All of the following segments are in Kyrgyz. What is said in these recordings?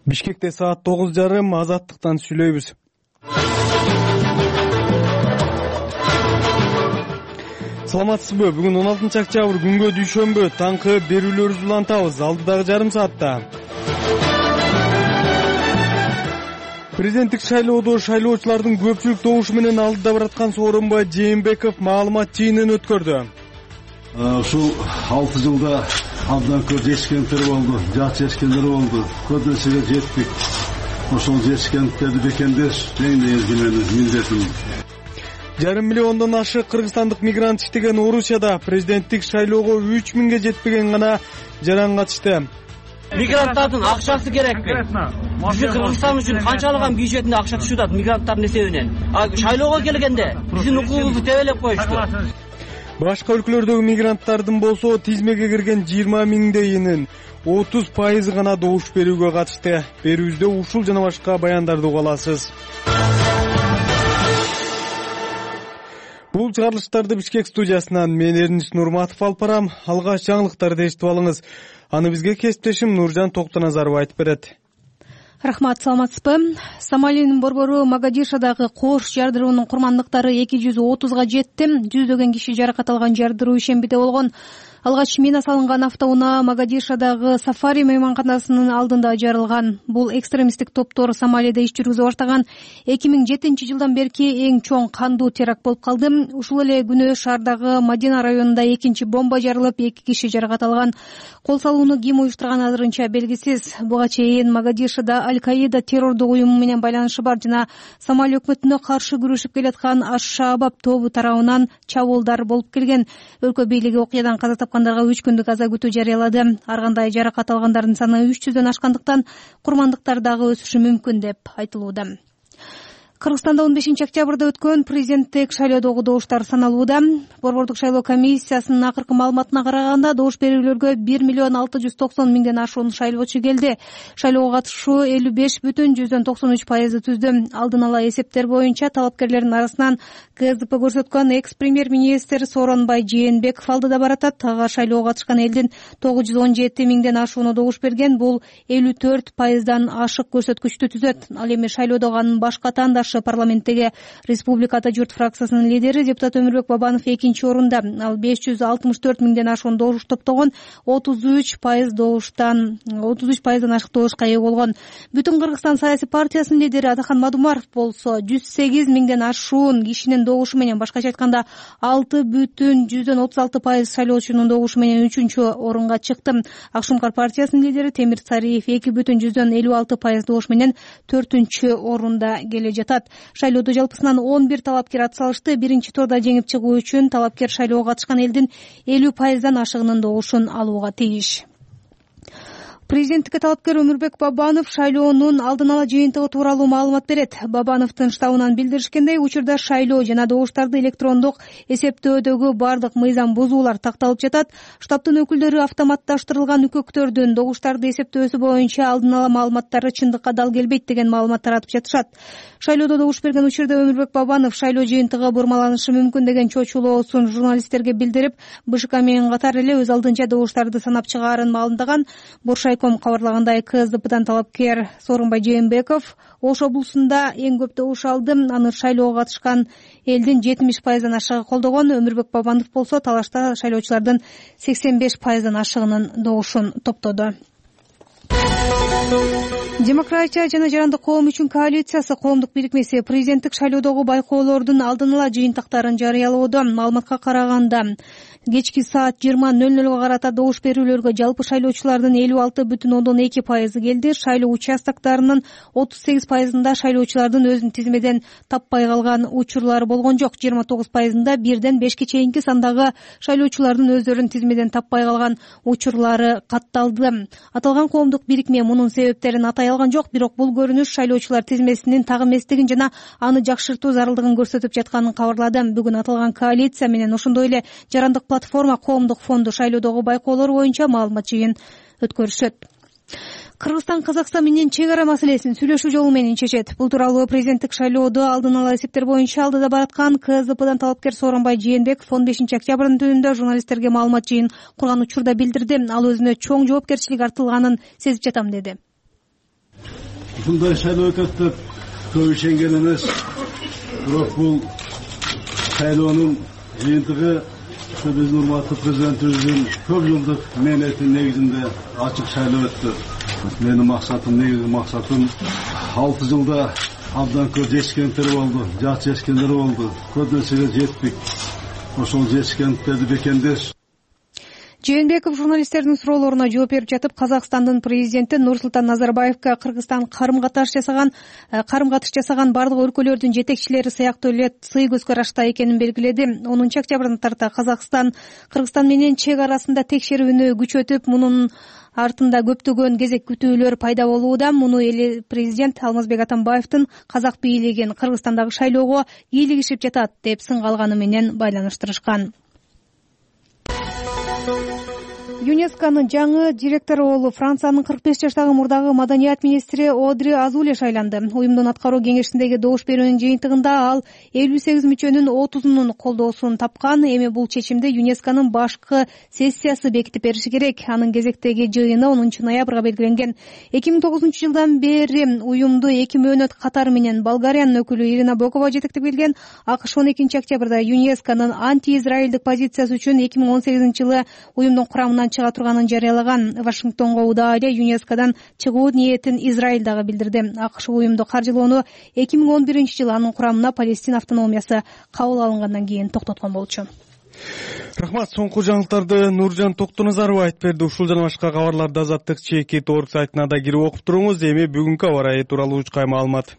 Бишкекте саат 9:30 Азаттыктан сүйлөйбүз. Саламатсызбы? Бүгүн 16 октябрь күнгө дүйшөмбү таңкы берүүлөрүбүздү улантабыз. Алдыдагы жарым саатта президенттик шайлоодо шайлоочулардын көпчүлүк добушу менен алдыда бараткан Сооронбай Жээнбеков маалымат жыйынын өткөрдү. Ушул 6 жылда абдан көп жетишкендер болду, жакшы жетишкендер болду. Көп нерсеге жеттик. Ошол жетишкендерди бекемдеш эң негизги менин милдетим. Жарым миллиондон ашык кыргызстандык мигрант иштеген Орусияда президенттик шайлоого 3000ге жетпеген гана жаран катышты. Мигранттардын акчасы керекпи? Биздин Кыргызстан үчүн канчалыган бюджетине акча түшүп атат мигранттардын эсебинен. Шайлоого келгенде биздин укугубузду тебелеп коюшту. Башка өлкөлөрдөгү мигранттардын болсо тизмеге кирген 20 миңдейинин 30% гана добуш берүүгө катышты. Берүүбүздө ушул жана башка баяндарды уга аласыз. Бул чыгарылыштарды Бишкек студиясынан мен Эрнис Нурматов алып барам. Алгач жаңылыктарды эшитип алыңыз. Аны бизге кесиптешим Нуржан Токтоназаров айтып берет. Рахмат, саламатсызбы? Сомалинин борбору Могадишодагы кош жардыруунун курмандыктары 230га жетти. Жүздөгөн киши жаракат алган жардыруу ишембиде болгон. Алгач мина салынган автоунаа Могадишодагы Сафари мейманканасынын алдында жарылган. Бул экстремисттик топтор Сомалиде иш жүргүзүп баштаган 2007 жылдан берки эң чоң кандуу теракт болуп калды. Ушул эле күнү шаардагы Мадина районунда экинчи бомба жарылып, 2 киши жаракат алган. Кол салууну ким уюштурган азырынча белгисиз. Буга чейин Могадишодо Аль-Каида террордук уюму менен байланышы бар жана Сомали өкмөтүнө каршы күрөшүп келаткан Аш-Шаабаб тобу тарабынан чабуулдар болуп келген. Өлкө бийлиги окуядан каза тапкандарга 3 күндүк аза күтүү жарыялады. Ар кандай жаракат алгандардын саны 300дөн ашкандыктан курмандыктар дагы өсүшү мүмкүн деп айтылууда. Кыргызстанда 15 октябрда өткөн президенттик шайлоодогу добуштар саналууда. Борбордук шайлоо комиссиясынын акыркы маалыматына караганда добуш берүүлөргө 1,690,000ден ашуун шайлоочу келди. Шайлоого катышуу 55,93% түздү. Алдын ала эсептер боюнча талапкерлердин арасынан КСДП көрсөткөн экс-премьер-министр Сооронбай Жээнбеков алдыда баратат. Ага шайлоого катышкан элдин 917,000ден ашууну добуш берген. Бул 54%дан ашык көрсөткүчтү түзөт. Ал эми шайлоодогу анын башка тандаш парламенттеги Республикада журт фракциясынын лидери депутат Өмүрбек Бабанов экинчи орунда. Ал 564,000ден ашуун добуш топтогон 33%дан ашык добушка ээ болгон. Бүтүн Кыргызстан саясий партиясынын лидери Атахан Мадумаров болсо 108,000ден ашуун кишинин добушу менен, башкача айтканда 6,36% шайлоочунун добушу менен 3-чү орунга чыкты. Акшумкар партиясынын лидери Темир Цариев 2,56% добуш менен 4-чү орунда келе жатат. Шайлоодо жалпысынан 11 талапкер ат салышты. Биринчи турда жеңип чыгуу үчүн талапкер шайлоого катышкан элдин 50%дан ашыгынын добушун алууга тийиш. Президенттикке талапкер Өмүрбек Бабанов шайлоонун алдын ала жыйынтыгы тууралуу маалымат берет. Бабановдун штабынан билдиришкендей, учурда шайлоо жана добуштарды электрондук эсептөөдөгү бардык мыйзам бузуулар такталып жатат. Штабтын өкүлдөрү автоматташтырылган үкөктөрдүн добуштарды эсептөөсү боюнча алдын ала маалыматтары чындыкка дал келбейт деген маалымат таратып жатышат. Шайлоодо добуш берген учурда Өмүрбек Бабанов шайлоо жыйынтыгы бурмаланышы мүмкүн деген чочулоосун журналисттерге билдирип, БШК менен катар эле өз алдынча добуштарды санап чыгаарын маалымдаган. Боршайком кабарлагандай, КСДПдан талапкер Сооронбай Жээнбеков Ош облусунда эң көп добуш алды. Аны шайлоого катышкан элдин 70%дан ашыгы колдогон. Өмүрбек Бабанов болсо талашта шайлоочулардын 85%дан ашыгынын добушун топтоду. Демократия жана жарандык коом үчүн коалициясы коомдук бирикмеси президенттик шайлоодогу байкоолордун алдын ала жыйынтыктарын жарыялоодо. Маалыматка караганда кечки саат 20:00га карата добуш берүүлөргө жалпы шайлоочулардын 56,2% келди. Шайлоо участоктарынын 38%ында шайлоочулардын өзүн тизмеден таппай калган учурлары болгон жок. 29%ында 1ден 5ке чейинки сандагы шайлоочулардын өздөрүн тизмеден таппай калган учурлары катталды. Аталган коомдук бирикме мунун себептерин атай алган жок, бирок бул көрүнүш шайлоочулар тизмесинин так эместигин жана аны жакшыртуу зарылдыгын көрсөтүп жатканын кабарлады. Бүгүн аталган коалиция менен ошондой эле жарандык платформа коомдук фонду шайлоодогу байкоолор боюнча маалымат жыйын өткөрүшөт. Кыргызстан Казакстан менен чек ара маселесин сүйлөшүү жолу менен чечет. Бул тууралуу президенттик шайлоодо алдын ала эсептер боюнча алдыда бараткан КСДПдан талапкер Сооронбай Жээнбеков 15 октябрдын түнүндө журналисттерге маалымат жыйын курган учурда билдирди. Ал өзүнө чоң жоопкерчилик артылганын сезип жатам деди. Bunday şayloo ötөт деп көп ишенген эмес. Бирок бул шайлоонун жыйынтыгы биздин урматтуу президентибиздин көп жылдык мээнетинин негизинде ачык шайлоо өттү. Менин максатым, негизги максатым 6 жылда абдан көп жетишкендер болду, жакшы жетишкендер болду. Көп нерсеге жеттик. Ошол жетишкендерди бекемдеш. Жээнбеков журналисттердин суроолоруна жооп берип жатып, Казакстандын президенти Нурсултан Назарбаевка Кыргызстан карым-катыш жасаган бардык өлкөлөрдүн жетекчилери сыяктуу эле сый көз карашта экенин белгиледи. 10 октябрдан тарта Казакстан Кыргызстан менен чек арасында текшерүүнү күчөтүп, мунун артында көптөгөн кезек күтүүлөр пайда болууда. Муну эл президент Алмазбек Атамбаевдин казак бийлигин Кыргызстандагы шайлоого кийлигишип жатат деп сынга алганы менен байланыштырышкан. ЮНЕСКОнун жаңы директору болуп Франциянын 45 жаштагы мурдагы маданият министри Одри Азуле шайланды. Уюмдун аткаруу кеңешиндеги добуш берүүнүн жыйынтыгында ал 58 мүчөнүн 30-унун колдоосун тапкан. Эми бул чечимди ЮНЕСКОнун башкы сессиясы бекитип бериши керек. Анын кезектеги жыйыны 10 ноябрга белгиленген. 2009 жылдан бери уюмду 2 мөөнөт катары менен Болгариянын өкүлү Ирина Бокова жетектеп келген. АКШ 12 октябрда ЮНЕСКОнун анти-израилдик позициясы үчүн 2018 жылы уюмдун курамынан чыга турганын жарыялаган. Вашингтонго удаа эле ЮНЕСКОдон чыгуу ниетин Израиль дагы билдирди. АКШ уюмду каржылоону 2011 жылы анын курамына Палестина автономиясы кабыл алынгандан кийин токтоткон болчу. Рахмат. Соңку жаңылыктарды Нуржан Токтоназаров айтып берди. Ушул жана башка кабарларды Азаттык ЧК.org сайтына да кирип окуп туруңуз. Эми бүгүнкү аба ырайы тууралуу учкай маалымат.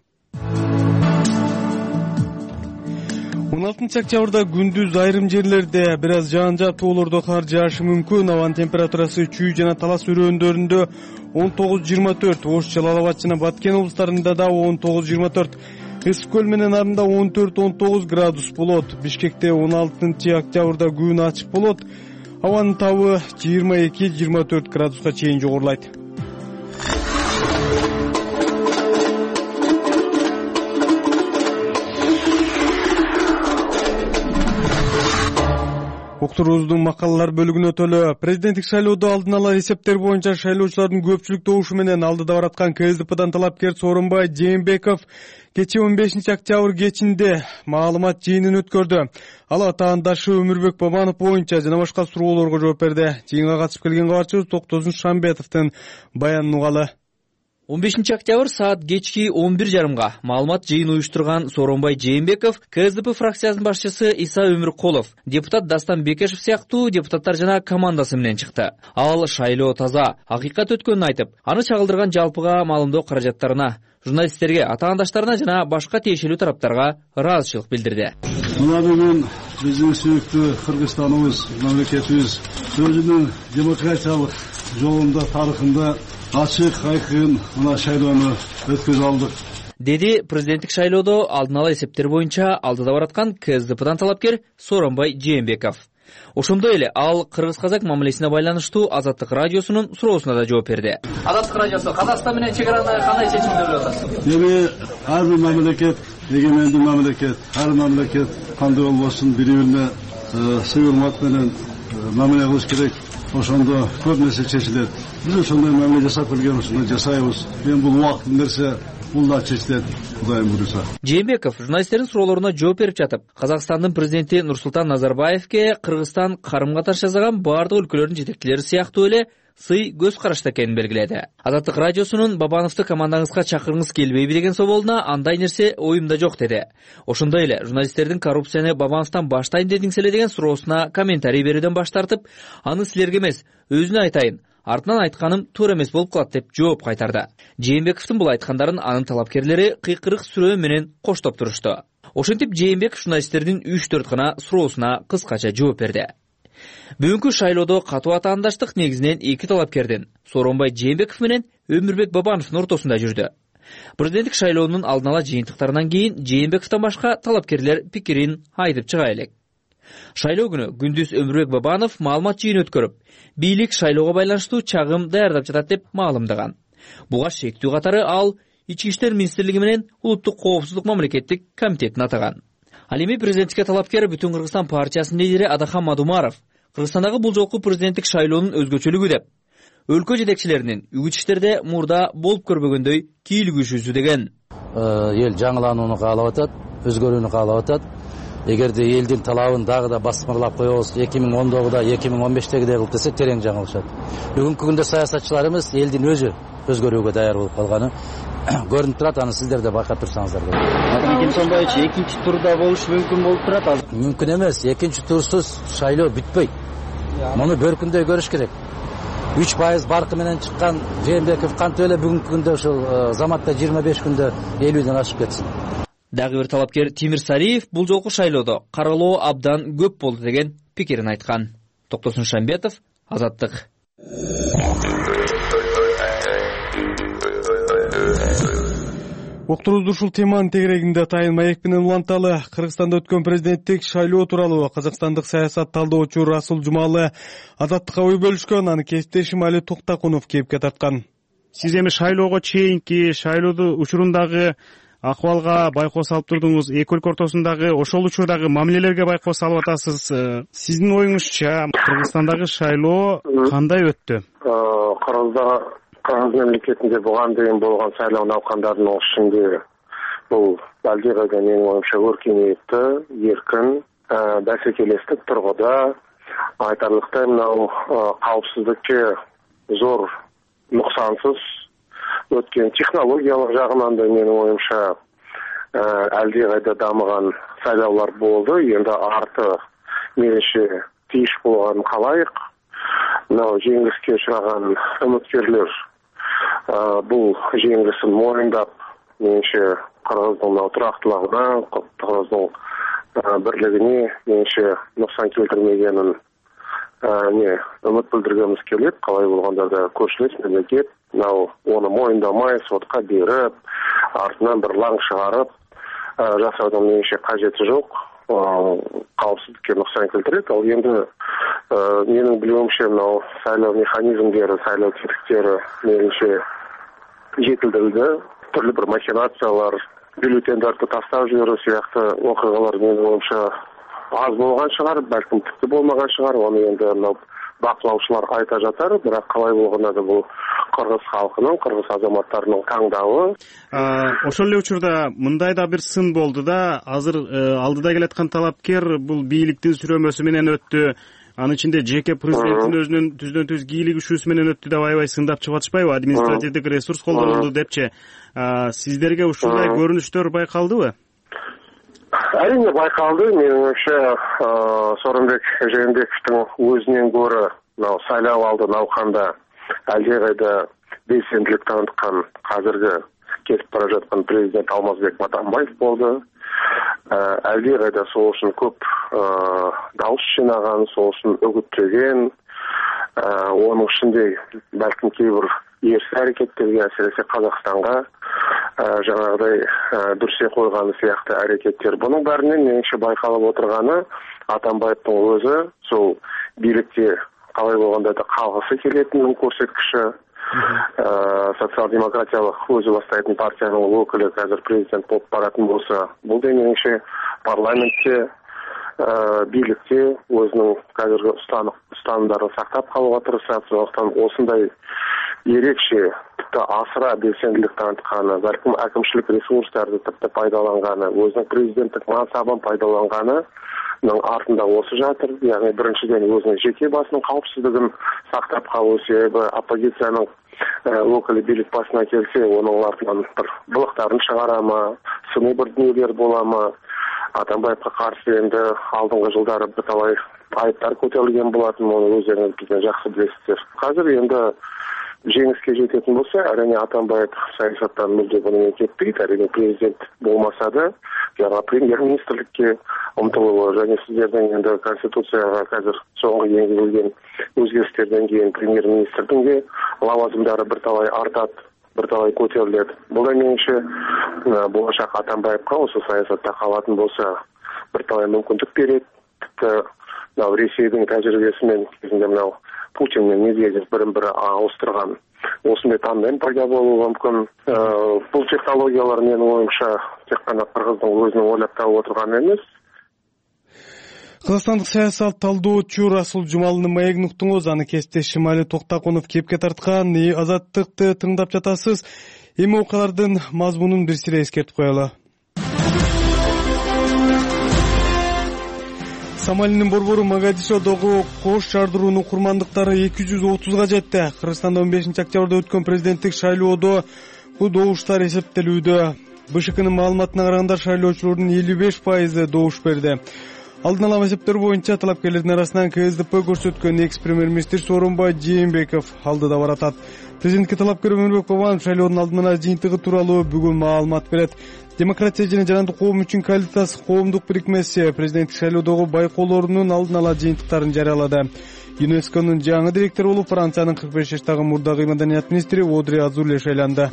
16 октябрда күндүз айрым жерлерде бир аз жаан жаптуулордо кар жаашы мүмкүн. Абанын температурасы Чүй жана Талас өрөөндарында 19-24, Ош, Жалал Абад жана Баткен облустарында да 19-24, Ысык көл менен арында 14-19 градус болот. Бишкекте 16 октябрда күн ачык болот. Абанын табы 22-24 градуска чейин жогорулайт. Уктурубуздун макалалар бөлүгүнө өтөлү. Президенттик шайлоодо алдын ала эсептер боюнча шайлоочулардын көпчүлүк добушу менен алдыда бараткан КСДПдан талапкер Сооронбай Жээнбеков кечээ 15 октябрь кечинде маалымат жыйынын өткөрдү. Ал атаандашы Өмүрбек Бабанов боюнча жана башка суроолорго жооп берди. Жыйынга катышып келген кабарчыбыз Токтозун Шамбетовдун баянын угалы. 15 октябрь саат кечки 11:30 маалымат жыйын уюштурган Сооронбай Жээнбеков, КСДП фракциясынын башчысы Иса Өмүркулов, депутат Дастан Бекешев сыяктуу депутаттар жана командасы менен чыкты. Ал шайлоо таза, акыйкат өткөнүн айтып, аны чагылдырган жалпыга маалымдоо каражаттарына, журналисттерге, атаандаштарына жана башка тиешелүү тараптарга ыраазычылык билдирди. Мына бүгүн биздин сүйүктүү Кыргызстаныбыз, мамлекетибиз өзүнүн демократиялык жолунда, тарыхында ачык, айкын мына шайлоону өткөзүп алдык, деди президенттик шайлоодо алдын ала эсептер боюнча алдыда бараткан КСДПдан талапкер Сооронбай Жээнбеков. Ошондой эле ал кыргыз-казак мамилесине байланыштуу Азаттык радиосунун суроосуна да жооп берди. Азаттык радиосу Казакстан менен чек араны кандай чечимди деп атасыз? Эми ар бир мамлекет, эгемендүү мамлекет, ар мамлекет кандай болбосун бири-бирине сый урмат менен мамиле кылыш керек. Ошондо көп нерсе чечилет. Биз ошондой мамиле жасап келген, ошондой жасайбыз. Эми бул убакыттын нерсе, бул да чечилет, Кудайым буйруса. Жээнбеков журналисттердин суроолоруна жооп берип жатып, Казакстандын президенти Нурсултан Назарбаевке Кыргызстан карым-катыш жасаган бардык өлкөлөрдүн жетекчилери сыяктуу эле сый көз карашта экенин белгиледи. Азаттык радиосунун Бабановду командаңызга чакыргыңыз келбейби деген соолуна андай нерсе оюмда жок деди. Ошондой эле журналисттердин коррупцияны Бабановдон баштайын дедиңиз эле деген суроосуна комментарий берүүдөн баш тартып, аны силерге эмес, өзүнө айтайын, артынан айтканым туура эмес болуп калат деп жооп кайтарды. Жээнбековдун бул айткандарын анын талапкерлери кыйкырык сүрөө менен коштоп турушту. Ошентип Жээнбеков журналисттердин 3-4 гана суроосуна кыскача жооп берди. Бүгүнкү шайлоодо катуу атаандаштык негизинен эки талапкердин, Сооронбай Жээнбеков менен Өмүрбек Бабановдун ортосунда жүрдү. Президенттик шайлоонун алдын ала жыйынтыктарынан кийин Жээнбековдон башка талапкерлер пикирин айтып чыга элек. Шайлоо күнү күндүз Өмүрбек Бабанов маалымат жыйын өткөрүп, бийлик шайлоого байланыштуу чагым даярдап жатат деп маалымдаган. Буга шектүү катары ал Ички иштер министрлиги менен Улуттук коопсуздук мамлекеттик комитетин атаган. Ал эми президенттикке талапкер Бүтүн Кыргызстан партиясынын лидери Адахан Мадумаров Кыргызстандагы бул жолку президенттик шайлоонун өзгөчөлүгү деп өлкө жетекчилеринин үгүт иштерде мурда болуп көрбөгөндөй кийлигишүүсү деген. Ел жаңыланууну каалап атат, өзгөрүүнү каалап атат. Эгерде элдин талабын дагы да басмырлап коебуз, 2010-да, 2015-тегидей кылып десе терең жаңылышат. Бүгүнкү күндө саясатчылар эмес, элдин өзү өзгөрүүгө даяр болуп калганы көрүнүп турат. Аны сиздер да байкап турсаңыздар болот. Аким Сонбаевич, экинчи турда болушу мүмкүн болуп турат. Мүмкүн эмес. Экинчи турсуз шайлоо бүтпөйт. Муну бөркүндөй көрүш керек. 3% баркы менен чыккан Жээнбеков кантип эле бүгүнкү күндө ушул заматта 25 күндө 50ден ашып кетсин. Дагы бир талапкер Тимир Сариев бул жолку шайлоодо каралоо абдан көп болду деген пикирин айткан. Токтосун Шамбетов, Азаттык. Уктурубузду ушул теманын тегерегинде Тайын маек менен уланталы. Кыргызстанда өткөн президенттик шайлоо тууралуу казакстандык саясат талдоочу Расул Жумалы Азаттыкка ой бөлүшкөн. Аны кесиптешим Али Токтакунов кепке тарткан. Сиз эми шайлоого чейинки шайлоодун учурундагы акыбалга байкоо салып турдуңуз. Эки өлкө ортосундагы ошол учурдагы мамилелерге байкоо салып атасыз. Сиздин оюңузча Кыргызстандагы шайлоо кандай өттү? Кыргыз мемлекетинде буган дейин болгон шайлоо наукандарынын ишинде бул алдыйкайда менин оюмча өркүнөттү, эркин, бәсекелестик тургуда айтарлыктай мынау каапсыздыкка зор нуксансыз өткөн, технологиялык жагынан да менин оюмча алдыйкайда дамыган шайлоолор болду. Эndi арты менимче тийиш болгонун каалайык. Мынау жеңилиске учураган үмүткерлер бул жеңилисин моюндап, менимче Кыргыздын турактуулугуна, Кыргыздын бирлигине менимче нуксан келтирмегенин үмүт билдиргенибиз келет. Калай болгондо да көршүлөс мемлекет мынау ону моюндамай сотко берип, артынан бир лаң чыгарып жасаудун менимче кажети жок. Каапсыздыкка нуксан келтирет. Ал эndi менин билүүмчө мынау шайлоо механизмдери, шайлоо тетиктери менимче жетилдирилди. Түрлүү бир махинациялар, бюллетендерди таштап жиберүү сыяктуу окуялар менин оюмча аз болгон чыгар, балким типти болмаган чыгар. Аны эndi мынау бакылаучулар айта жатар. Бирок калай болгондо да бул кыргыз халкынын, кыргыз азаматтарынын таңдабы. Ошол эле учурда мындай да бир сын болду да, азыр алдыда келаткан талапкер бул бийликтин сүрөмөсү менен өттү. Анын ичинде жеке президенттин өзүнүн түздөн-түз кийлигишүүсү менен өттү деп аябай сындап чыгып атышпайбы? Административдик ресурс колдонулду депчи. Сиздерге ушундай көрүнүштөр байкалдыбы? Әрине байкалды. Менин оюмча Сооронбек Жээнбековдун өзүнөн көрө мынау шайлоо алды науканда алдыйкайда белсендилик таныткан азыркы кетип бара жаткан президент Алмазбек Атамбаев болду. Алдыйкайда сол үчүн көп дауыс жинаган, сол үчүн үгүттөгөн, онун ичинде балким кейбир эрс аракеттерге, әсіресе Казакстанга жаңагыдай дүрсе койган сыяктуу аракеттер. Бунун баарынан менимче байкалып отурганы Атамбаевдин өзү сол бийликте калай болгондо да калгысы келетинин көрсөткүчү. Социал-демократиялык өзү баштайтын партиянын өкүлү азыр президент болуп баратын болсо, бул да менимче парламентте, бийликте өзүнүн азыркы устанымдарын сактап калууга тырышат. Сондуктан осундай эрекче, типти асыра белсендилик танытканы, балким акимчилик ресурстарды типти пайдаланганы, өзүнүн президенттик мансабын пайдаланганы артында осы жатыр. Яғни біріншіден өзінің жеке басының қауіпсіздігін сақтап қалу себебі оппозицияның өкілі билік басына келсе, оның артынан бір былықтарын шығара ма, сыни бір дүниелер бола ма. Атамбаевқа қарсы енді алдыңғы жылдары бірталай айыптар көтерілген болатын, оны өздеріңіз бізден жақсы білесіздер. Қазір енді жеңіске жететін болса, әрине Атамбаев саясаттан мүлде бұнымен кетпейді. Әрине президент болмаса да, жаңа премьер-министрлікке ұмтылуы, және сіздердің енді конституцияға қазір соңғы енгізілген өзгерістерден кейін премьер-министрдің де лауазымдары бірталай артады, бірталай көтеріледі. Бұл да меніңше болашақ Атамбаевқа осы саясатта қалатын болса бірталай мүмкіндік береді. Тіпті Ресейдің тәжірибесімен кезінде мынау Путин мен Медведев бірін-бірі ауыстырған осындай тандем пайда болуы мүмкін. Бұл технологиялар менің ойымша тек қана Қырғыздың өзінің ойлап тауып отырған емес. Кыргызстандык саясат талдоочу Расул Жумалдын маегин уктуңуз. Аны кесте Шимали Токтакунов кепке тарткан. Азаттыкты тыңдап жатасыз. Эми окуялардын мазмунун бир сире эскертип коелу. Сомалинин борбору Могадишодогу кош жардыруунун курмандыктары 230га жетти. Кыргызстанда 15-октябрда өткөн президенттик шайлоодо бул добуштар эсептелүүдө. БШКнын маалыматына караганда шайлоочулордун 55% добуш берди. Алдын ала эсептер боюнча талапкерлердин арасынан КСДП көрсөткөн экс-премьер-министр Сооронбай Жээнбеков алдыда баратат. Президентке талапкер Өмүрбек Бабанов шайлоонун алдын ала жыйынтыгы тууралуу бүгүн маалымат берет. Демократия жана жарандык коом үчүн коалициясы коомдук бирикмеси президенттик шайлоодогу байкоолорунун алдын ала жыйынтыктарын жарыялады. ЮНЕСКОнун жаңы директору болуп Франциянын 45 жаштагы мурдагы маданият министри Одри Азуле шайланды.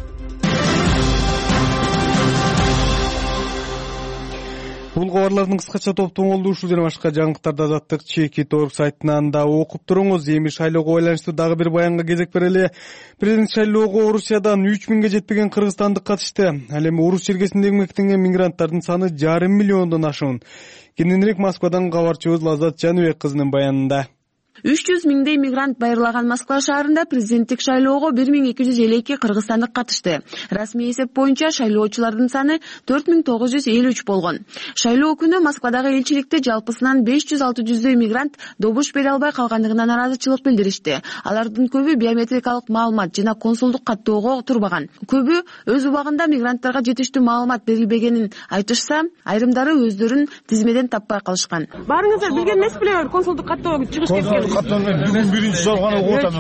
Бул кабарлардын кыскача топтомолду ушул жана башка жаңылыктарды Азаттык Чеки.org сайтынан да окуп туруңуз. Эми шайлоого байланыштуу дагы бир баянга кезек берели. Президент шайлоого Орусиядан 3000ге жетпеген кыргызстандык катышты. Ал эми Орус чергесинде эмгектенген мигранттардын саны 5,5 миллиондон ашуун. Кененирээк Москвадан кабарчыбыз Лаззат Жаныбек кызынын баянында. 300 миңдей мигрант байырлаган Москва шаарында президенттик шайлоого 1252 кыргызстандык катышты. Расмий эсеп боюнча шайлоочулардын саны 4953 болгон. Шайлоо күнү Москвадагы элчиликте жалпысынан 500-600дөй мигрант добуш бере албай калгандыгына наразычылык билдиришти. Алардын көбү биометрикалык маалымат жана консулдук каттоого турбаган. Көбү өз убагында мигранттарга жетиштүү маалымат берилбегенин айтышса, айрымдары өздөрүн тизмеден таппай калышкан. Баарыңыздар билген эмес беле консулдук каттоого чыгыш керек. Бүгүн биринчи соргона отам.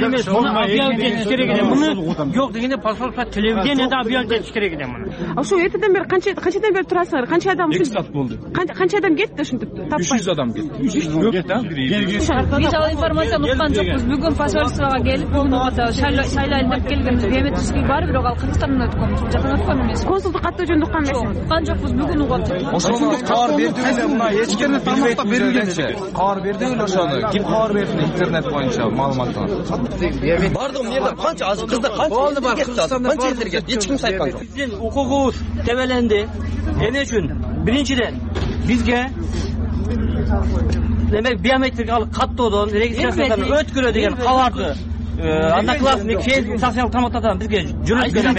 Муну жок дегенде посольство телевидениеде объявление этиш керек экен муну. Ошо эртеден бери канчадан бери турасыңар? Канча адам? 2 саат болду. Канча адам кетти ушинтип таппай? 300 адам кетти. 300 Биз ал информацияны уккан жокпуз. Бүгүн посольствого келип, бүгүн шайлайын деп келгенбиз. Биометрический бар, бирок ал Кыргызстандан өткөнбүз. Жакын өткөн эмес. Консулдук каттоо жөнүндө уккан эмес. Уккан жокпуз, бүгүн угат. Ошону кабар берди эле мына эч ким тармакта берилгенче. Кабар берди эле ошону. Ким кабар берди интернет боюнча маалыматтар. Бардым жерде канча аз кыздар канча жерге эч ким сайткан жок. Биздин укугубуз тебеленди. Эмне үчүн? Биринчиден бизге демек биометрикалык каттоодон регистрациядан өткөрө деген кабарды Одноклассник, Facebook, социалдык тармактардан бизге жүргүзгөн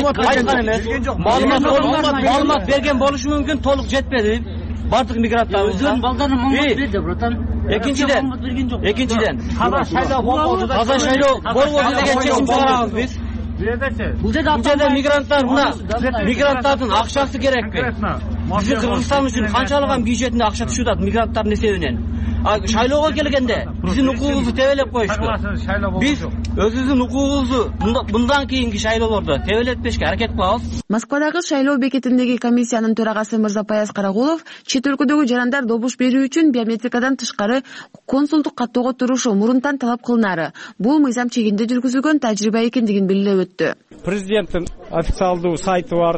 эмес. Маалымат берген болушу мүмкүн, толук жетпеди. Бардык мигранттарыбызга балдарын маалымат берди, братан. Экинчиден таза шайлоо болбоду деген чечим чыгарабыз биз. Бул жерде мигранттардын акчасы керекпи? Биздин Кыргызстан үчүн канчалыган бюджетине акча түшүп атат мигранттардын эсебинен. Шайлоого келгенде биздин укугубузду тебелеп коюшту. Биз өзүбүздүн укугубузду мындан кийинки шайлоолордо тебелетпешке аракет кылабыз. Москвадагы шайлоо бекетиндеги комиссиянын төрагасы Мырзапаяз Карагулов чет өлкөдөгү жарандар добуш берүү үчүн биометрикадан тышкары консулдук каттоого турушу мурунтан талап кылынары. Бул мыйзам чегинде жүргүзүлгөн тажрыйба экендигин билдирип өттү. Президенттин официалдуу сайты бар,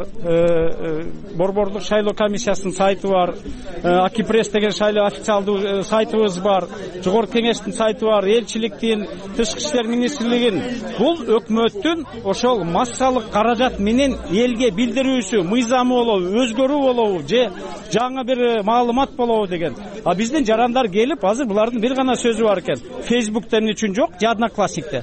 борбордук шайлоо комиссиясынын сайты бар, Акипресс деген шайлоо официалдуу сайтыбыз бар, жогорку кеңештин сайты бар, элчиликтин, тышкы иштер министрлигинин. Бул өкмөттүн ошол массалык каражат менен элге билдирүүсү, мыйзамы болобу, өзгөрүү болобу, же жаңы бир маалымат болобу деген. А биздин жарандар келип, азыр булардын бир гана сөзү бар экен. Facebook'та эмне үчүн жок, же Одноклассникте.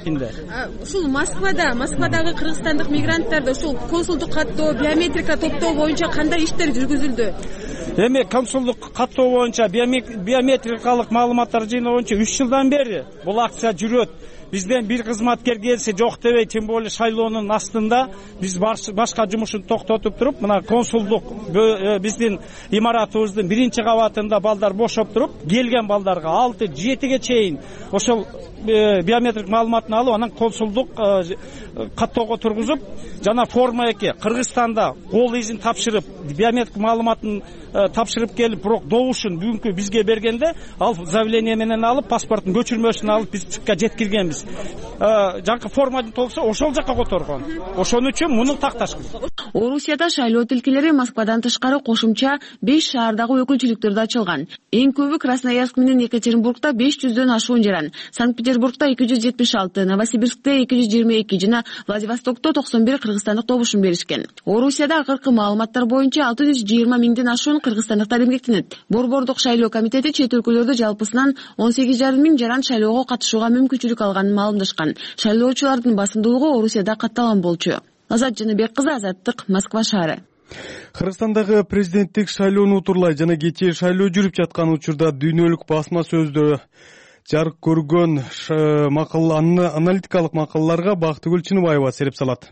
Ушул Москвадагы кыргызстандык мигранттарды ушул консулдук каттоо, биометрика топтоо боюнча кандай иштер жүргүзүлдү? Эми консулдук каттоо боюнча биометрикалык маалыматтар жыйноо боюнча 3 жылдан бери бул акция жүрөт. Бизден бир кызматкер келсе жок дебей, тем более шайлоонун астында биз башка жумушун токтотуп туруп, мына консулдук биздин имаратыбыздын биринчи кабатында балдар бошоп туруп, келген балдарга 6-7ге чейин ошол биометрик маалыматын алып, анан консулдук каттоого тургузуп, жана форма 2 Кыргызстанда кол изин тапшырып, биометрик маалыматын тапшырып келип, бирок добушун бүгүнкү бизге бергенде, ал заявление менен алып, паспорттун көчүрмөсүн алып, биз ЦИКка жеткиргенбиз. жанакы форманы толукса ошол жака которгон. Ошон үчүн муну такташ керек. Орусияда шайлоо тилкелери Москвадан тышкары кошумча 5 шаардагы өкүлчүлүктөрдө ачылган. Эң көбү Красноярск менен Екатеринбургда 500дөн ашуун жаран, Санкт-Петербургда 276, Новосибирскте 222 жана Владивостокто 91 кыргызстандык добушун беришкен. Орусияда акыркы маалыматтар боюнча 620 миңден ашуун кыргызстандыктар эмгектенет. Борбордук шайлоо комитети чет өлкөлөрдө жалпысынан 18,5 миң жаран шайлоого катышууга мүмкүнчүлүк алганын маалымдашкан. Шайлоочулардын басымдуулугу Орусияда катталган болчу. Азат Жаныбек кызы, Азаттык, Москва шаары. Кыргызстандагы президенттик шайлоону утурлай жана кечээ шайлоо жүрүп жаткан учурда дүйнөлүк басма сөздө жарык көргөн аналитикалык макалаларга Бактыгүл Чыныбаева сереп салат.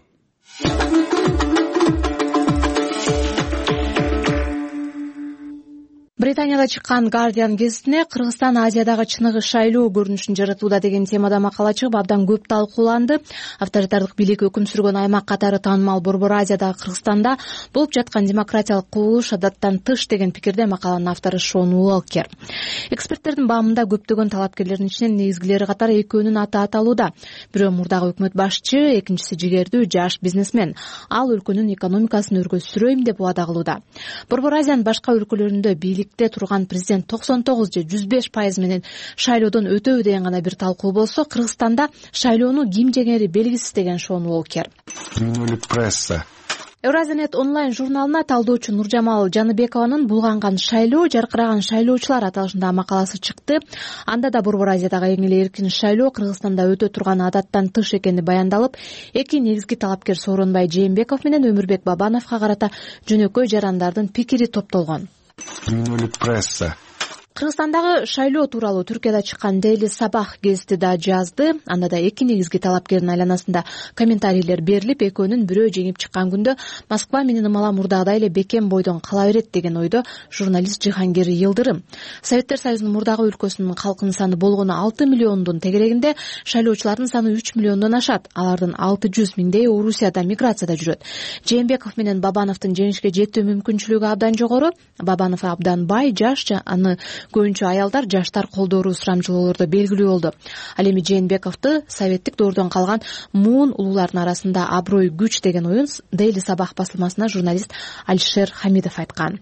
Британияда чыккан Guardian гезитине Кыргызстан Азиядагы чыныгы шайлоо көрүнүшүн жаратууда деген темада макала чыгып абдан көп талкууланды. Авторитардык бийлик өкүм сүргөн аймак катары таанымал Борбор Азиядагы Кыргызстанда болуп жаткан демократиялык кубулуш адаттан тыш деген пикирде макаланын автору Шон Уолкер. Эксперттердин баамында көптөгөн талапкерлердин ичинен негизгилери катары экөөнүн аты аталууда. Бирөө мурдагы өкмөт башчы, экинчиси жигердүү жаш бизнесмен. Ал өлкөнүн экономикасын өргөстүрөйм деп убада кылууда. Борбор Азиянын башка өлкөлөрүндө бийлик турган президент 99 же 105% менен шайлоодон өтөбү деген гана бир талкуу болсо, Кыргызстанда шайлоону ким жеңери белгисиз деген Шон Уолкер. Евразия.нет онлайн журналына талдоочу Нуржамал Жаныбекованын булганган шайлоо, жаркыраган шайлоочулар аталышындагы макаласы чыкты. Анда да Борбор Азиядагы эң эле эркин шайлоо Кыргызстанда өтө турган адаттан тыш экени баяндалып, эки негизги талапкер Сооронбай Жээнбеков менен Өмүрбек Бабановго карата жөнөкөй жарандардын пикири топтолгон. Кыргызстандагы шайлоо тууралуу Түркияда чыккан Daily Sabah гезити да жазды. Анда да эки негизги талапкердин айланасында комментарийлер берилип, экөөнүн бирөө жеңип чыккан күндө Москва менин ымала мурдагыдай эле бекем бойдон кала берет деген ойдо журналист Жихангир Йылдырым. Советтер Союзунун мурдагы өлкөсүнүн калкынын саны болгону 6 миллиондун тегерегинде шайлоочулардын саны 3 миллиондон ашат. Алардын 600 миңдей Орусияда миграцияда жүрөт. Жээнбеков менен Бабановдун жеңишке жетүү мүмкүнчүлүгү абдан жогору. Бабанов абдан бай, жаш, аны көбүнчө аялдар, жаштар колдоору сурамжылоолордо белгилүү болду. Ал эми Жээнбековду советтик доордон калган муун улуулардын арасында аброй күч деген оюн Daily Sabah басылмасына журналист Алишер Хамидов айткан.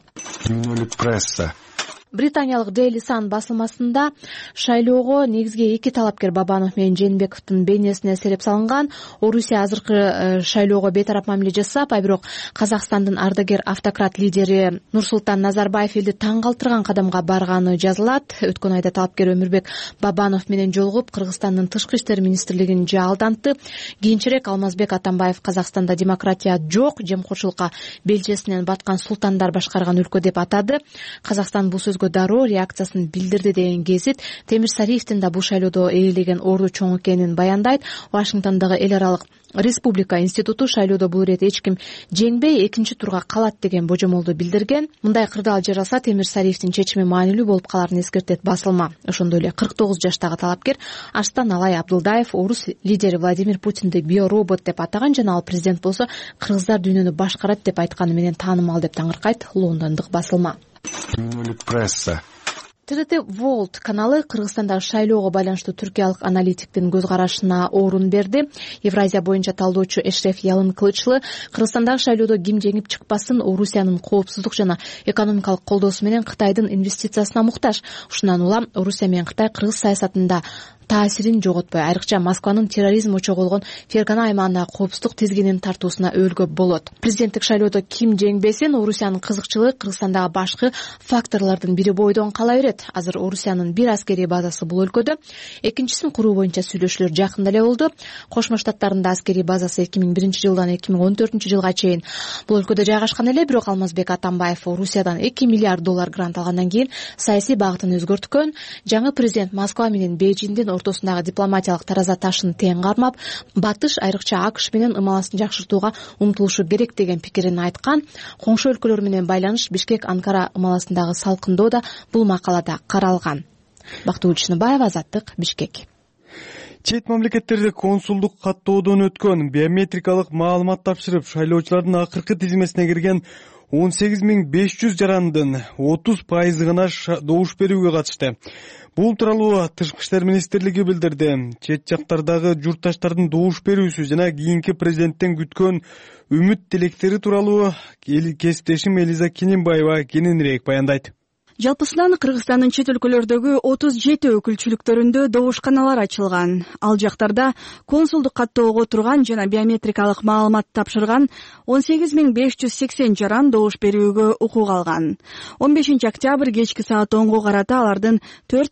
Британиялык Daily Sun басылмасында шайлоого негизги эки талапкер Бабанов менен Жээнбековдун бейнесине сереп салынган. Орусия азыркы шайлоого бейтарап мамиле жасап, бирок Казакстандын ардагер автократ лидери Нурсултан Назарбаев элди таң калтырган кадамга барганы жазылат. Өткөн айда талапкер Өмүрбек Бабанов менен жолугуп, Кыргызстандын тышкы иштер министрлигин жаалдантты. Кийинчерээк Алмазбек Атамбаев Казакстанда демократия жок, жемкорчулукка белчесинен баткан султандар башкарган өлкө деп атады. Казакстан бул дароо реакциясын билдирди деген гезит Темир Сариевдин да бул шайлоодо ээлеген орду чоң экенин баяндайт. Вашингтондогу эл аралык Республика институту шайлоодо бул ирет эч ким жеңбей экинчи турга калат деген божомолду билдирген. Мындай кырдаал жаралса Темир Сариевдин чечими маанилүү болуп каларын эскертет басылма. Ошондой эле 49 жаштагы талапкер Арстан Алай Абдулдаев орус лидери Владимир Путинди биоробот деп атаган жана ал президент болсо кыргыздар дүйнөнү башкарат деп айтканы менен таанымал деп таңыркайт лондондук басылма. ТРТ World каналы Кыргызстандагы шайлоого байланыштуу түркиялык аналитиктин көз карашына орун берди. Евразия боюнча талдоочу Эшреф Ялын Кылычлы Кыргызстандагы шайлоодо ким жеңип чыкпасын Орусиянын коопсуздук жана экономикалык колдоосу менен Кытайдын инвестициясына муктаж. Ушундан улам Орусия менен Кытай кыргыз саясатында таасирин жоготпой, айрыкча Москванын терроризм очогу болгон Фергана аймагындагы коопсуздук тизгинин тартуусуна өөлгө болот. Президенттик шайлоодо ким жеңбесин Орусиянын кызыкчылыгы Кыргызстандагы башкы факторлордун бири бойдон кала берет. Азыр Орусиянын бир аскерий базасы бул өлкөдө, экинчисин куруу боюнча сүйлөшүүлөр жакында эле болду. Кошмо Штаттарында аскерий базасы 2001 жылдан 2014 жылга чейин бул өлкөдө жайгашкан эле, бирок Алмазбек Атамбаев Орусиядан 2 миллиард доллар грант алгандан кийин саясий багытын өзгөрткөн. Жаңы президент Москва менен Бейжиңдин ортосундагы дипломатиялык тараза ташын тең кармап, батыш айрыкча АКШ менен ымаласын жакшыртууга умтулушу керек деген пикирин айткан. Коңшу өлкөлөр менен байланыш Бишкек-Анкара ымаласындагы салкындоо да бул макалада каралган. Бактыгүл Чыныбаева, Азаттык, Бишкек. Чет мамлекеттерде консулдук каттоодон өткөн биометрикалык маалымат тапшырып, шайлоочулардын акыркы тизмесине кирген 18500 жарандын 30% гана добуш берүүгө катышты. Бул тууралуу Тышкы иштер министрлиги билдирди. Чет жактардагы журтташтардын добуш берүүсү жана кийинки президенттен күткөн үмүт тилектери тууралуу кесиптешим Элиза Кененбаева кененирээк баяндайт. Жалпысынан Кыргызстандын чет өлкөлөрдөгү 37 өкүлчүлүктөрүндө добушканалар ачылган. Ал жактарда консулдук каттоого турган жана биометрикалык маалымат тапшырган 18580 жаран добуш берүүгө укук алган. 15 октябрь кечки саат 10го карата алардын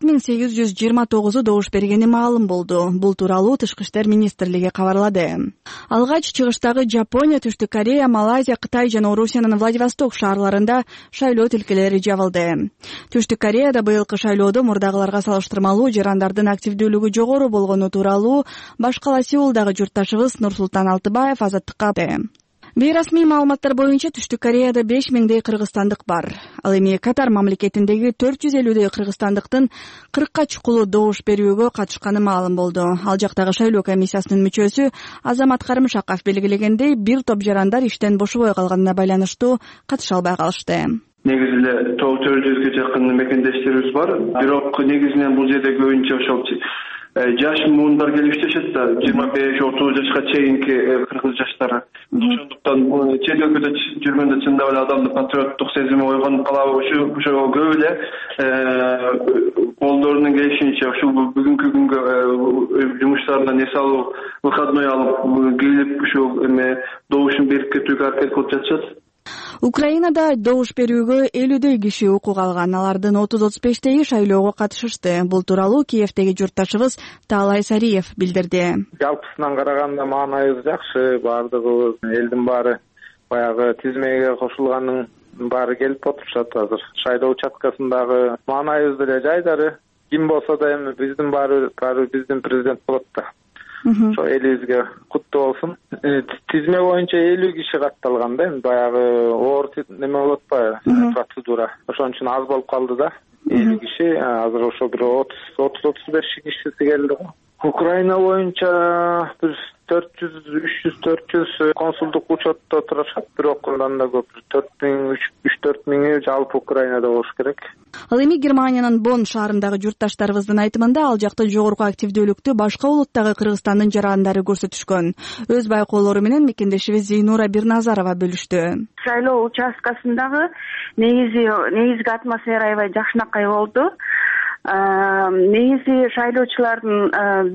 4829 добуш бергени маалым болду. Бул тууралуу Тышкы иштер министрлиги кабарлады. Алгач чыгыштагы Жапония, Түштүк Корея, Малайзия, Кытай жана Орусиянын Владивосток шаарларында шайлоо тилкелери жабылды. Түштүк Кореяда быйылкы шайлоодо мурдагыларга салыштырмалуу жарандардын активдүүлүгү жогору болгону тууралуу баш кала Сеулдагы журтташыбыз Нурсултан Алтыбаев Азаттыкка айтты. Бейрасмий маалыматтар боюнча Түштүк Кореяда 5000дей кыргызстандык бар. Ал эми Катар мамлекетиндеги 450дей кыргызстандыктын 40ка чукулу добуш берүүгө катышканы маалым болду. Ал жактагы шайлоо комиссиясынын мүчөсү Азамат Карымшаков белгилегендей, бир топ жарандар иштен бошобой калганына байланыштуу катыша албай калышты. Негизи эле 400ге жакын мекендештерибиз бар. Бирок негизинен бул жерде көбүнчө ошол жаш муундар келип иштешет да, 25-30 жашка чейинки кыргыз жаштары. Ошондуктан чет өлкөдө жүргөндө чындап эле адамдын патриоттук сезими ойгонуп калабы, ошо көп эле колдорунун келишинче ушул бүгүнкү күнгө жумуштарынан эс алуу, выходной алып келип ушул добушун берип кетүүгө аракет кылып жатышат. Украинада добуш берүүгө 50дөй киши укук алган. Алардын 30-35 шайлоого катышышты. Бул тууралуу Киевдеги журтташыбыз Таалай Сариев билдирди. Жалпысынан караганда маанайыбыз жакшы, баардыгыбыз элдин баары баягы тизмеге кошулганын баары келип отурушат азыр. Шайлоо участкасындагы маанайыбыз деле жайдары. Ким болсо да эми биздин баары биздин президент болот да. Ошо элибизге куттуу болсун. Тизме боюнча 50 киши катталган да, баягы оор неме болот ба, процедура. Ошон үчүн аз болуп калды да. 50 киши, азыр ошо бир 30-35 кишиси келди го. Украина боюнча биз 300-400 консулдук учетто турушат, бирок андан да көп. 3-4 жалпы Украинада болуш керек. Ал эми Германиянын Бонн шаарындагы журтташтарыбыздын айтымында ал жакта жогорку активдүүлүктү башка улуттагы Кыргызстандын жарандары көрсөтүшкөн. Өз байкоолору менен мекендешибиз Зейнура Бирназарова бөлүштү. Шайлоо участкасындагы негизги атмосфера аябай жакшынакай болду. Негизи шайлоочулардын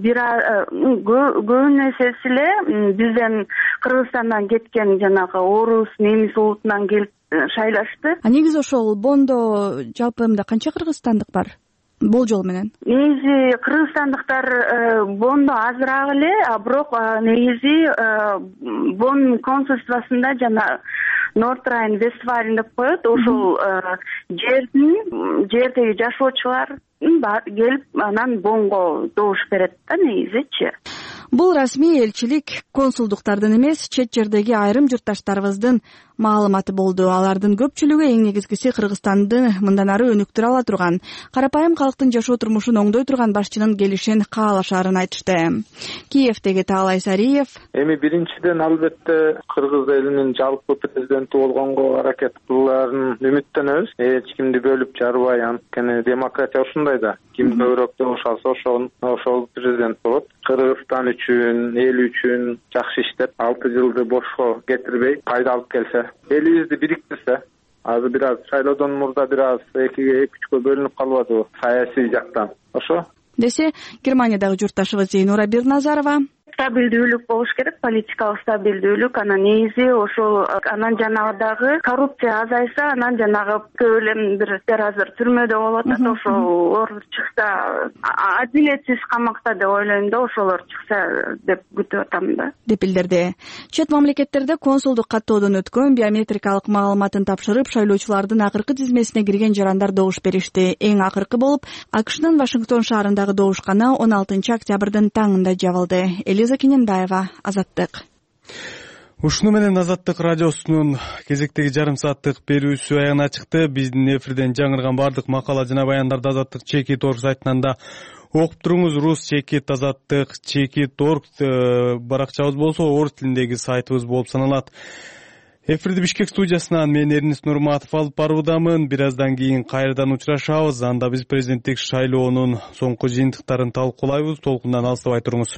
көбүнөсү эле бизден Кыргызстандан кеткен жанагы орус, немис улутунан келип шайлашты. Негизи ошол Бондо жалпы мында канча кыргызстандык бар? Болжол менен. Негизи кыргызстандыктар Бондо азыраак эле, бирок негизи Бонн консульствосунда жана Норт Райн-Вестфален деп коет, ошол жердеги жашоочулар келип анан Боннго добуш берет да негизичи. Бул расмий элчилик консулдуктардын эмес, чет жердеги айрым журтташтарыбыздын маалыматы болду. Алардын көпчүлүгү эң негизгиси Кыргызстанды мындан ары өнүктүрө ала турган, карапайым калктын жашоо турмушун оңдой турган башчынын келишин каалашаарын айтышты. Киевдеги Таалай Сариев: Эми биринчиден албетте Кыргыз элинин жалпы президенти болгонго аракет кылаарын үмүттөнөбүз. Эч кимди бөлүп жарбай, анткени демократия ушундай да. Ким көбүрөөк добуш алса ошол президент болот. Кыргызстан үчүн, эл үчүн жакшы иштеп, 6 жылды бошко кетирбей, пайда алып келсе, элибизди бириктирсе, азыр бир аз шайлоодон мурда бир аз 2-3 бөлүнүп калбадыбы саясий жактан. Ошо десе Германиядагы журтташыбыз Зейнура Бирназарова: стабилдүүлүк болуш керек, политикалык стабилдүүлүк. Анан негизи ошол анан жанагы коррупция азайса, анан жанагы көп эле бирлер азыр түрмөдө болуп атат. Ошолор чыкса, адилетсиз камакта деп ойлойм да, ошолор чыкса деп күтүп атам да. Деп билдирди. Чет мамлекеттерде консулдук каттоодон өткөн биометрикалык маалыматын тапшырып, шайлоочулардын акыркы тизмесине кирген жарандар добуш беришти. Эң акыркы болуп, АКШнын Вашингтон шаарындагы добушкана 16 октябрдын таңында жабылды. Элиза Кененбаева, Азаттык. Ушуну менен Азаттык радиосунун кезектеги жарым сааттык берүүсү аягына чыкты. Биздин эфирден жаңырган бардык макала жана баяндарды Азаттык /Org сайтынан да окуп туруңуз. Рус /Azаттык/Org баракчабыз болсо орус тилиндеги сайтыбыз болуп саналат. Эфирди Бишкек студиясынан мен Эрнис Нурматов алып баруудамын. Бир аздан кийин кайрадан учурашабыз. Анда биз президенттик шайлоонун соңку жыйынтыктарын талкуулайбыз. Толкундан алыстабай туруңуз.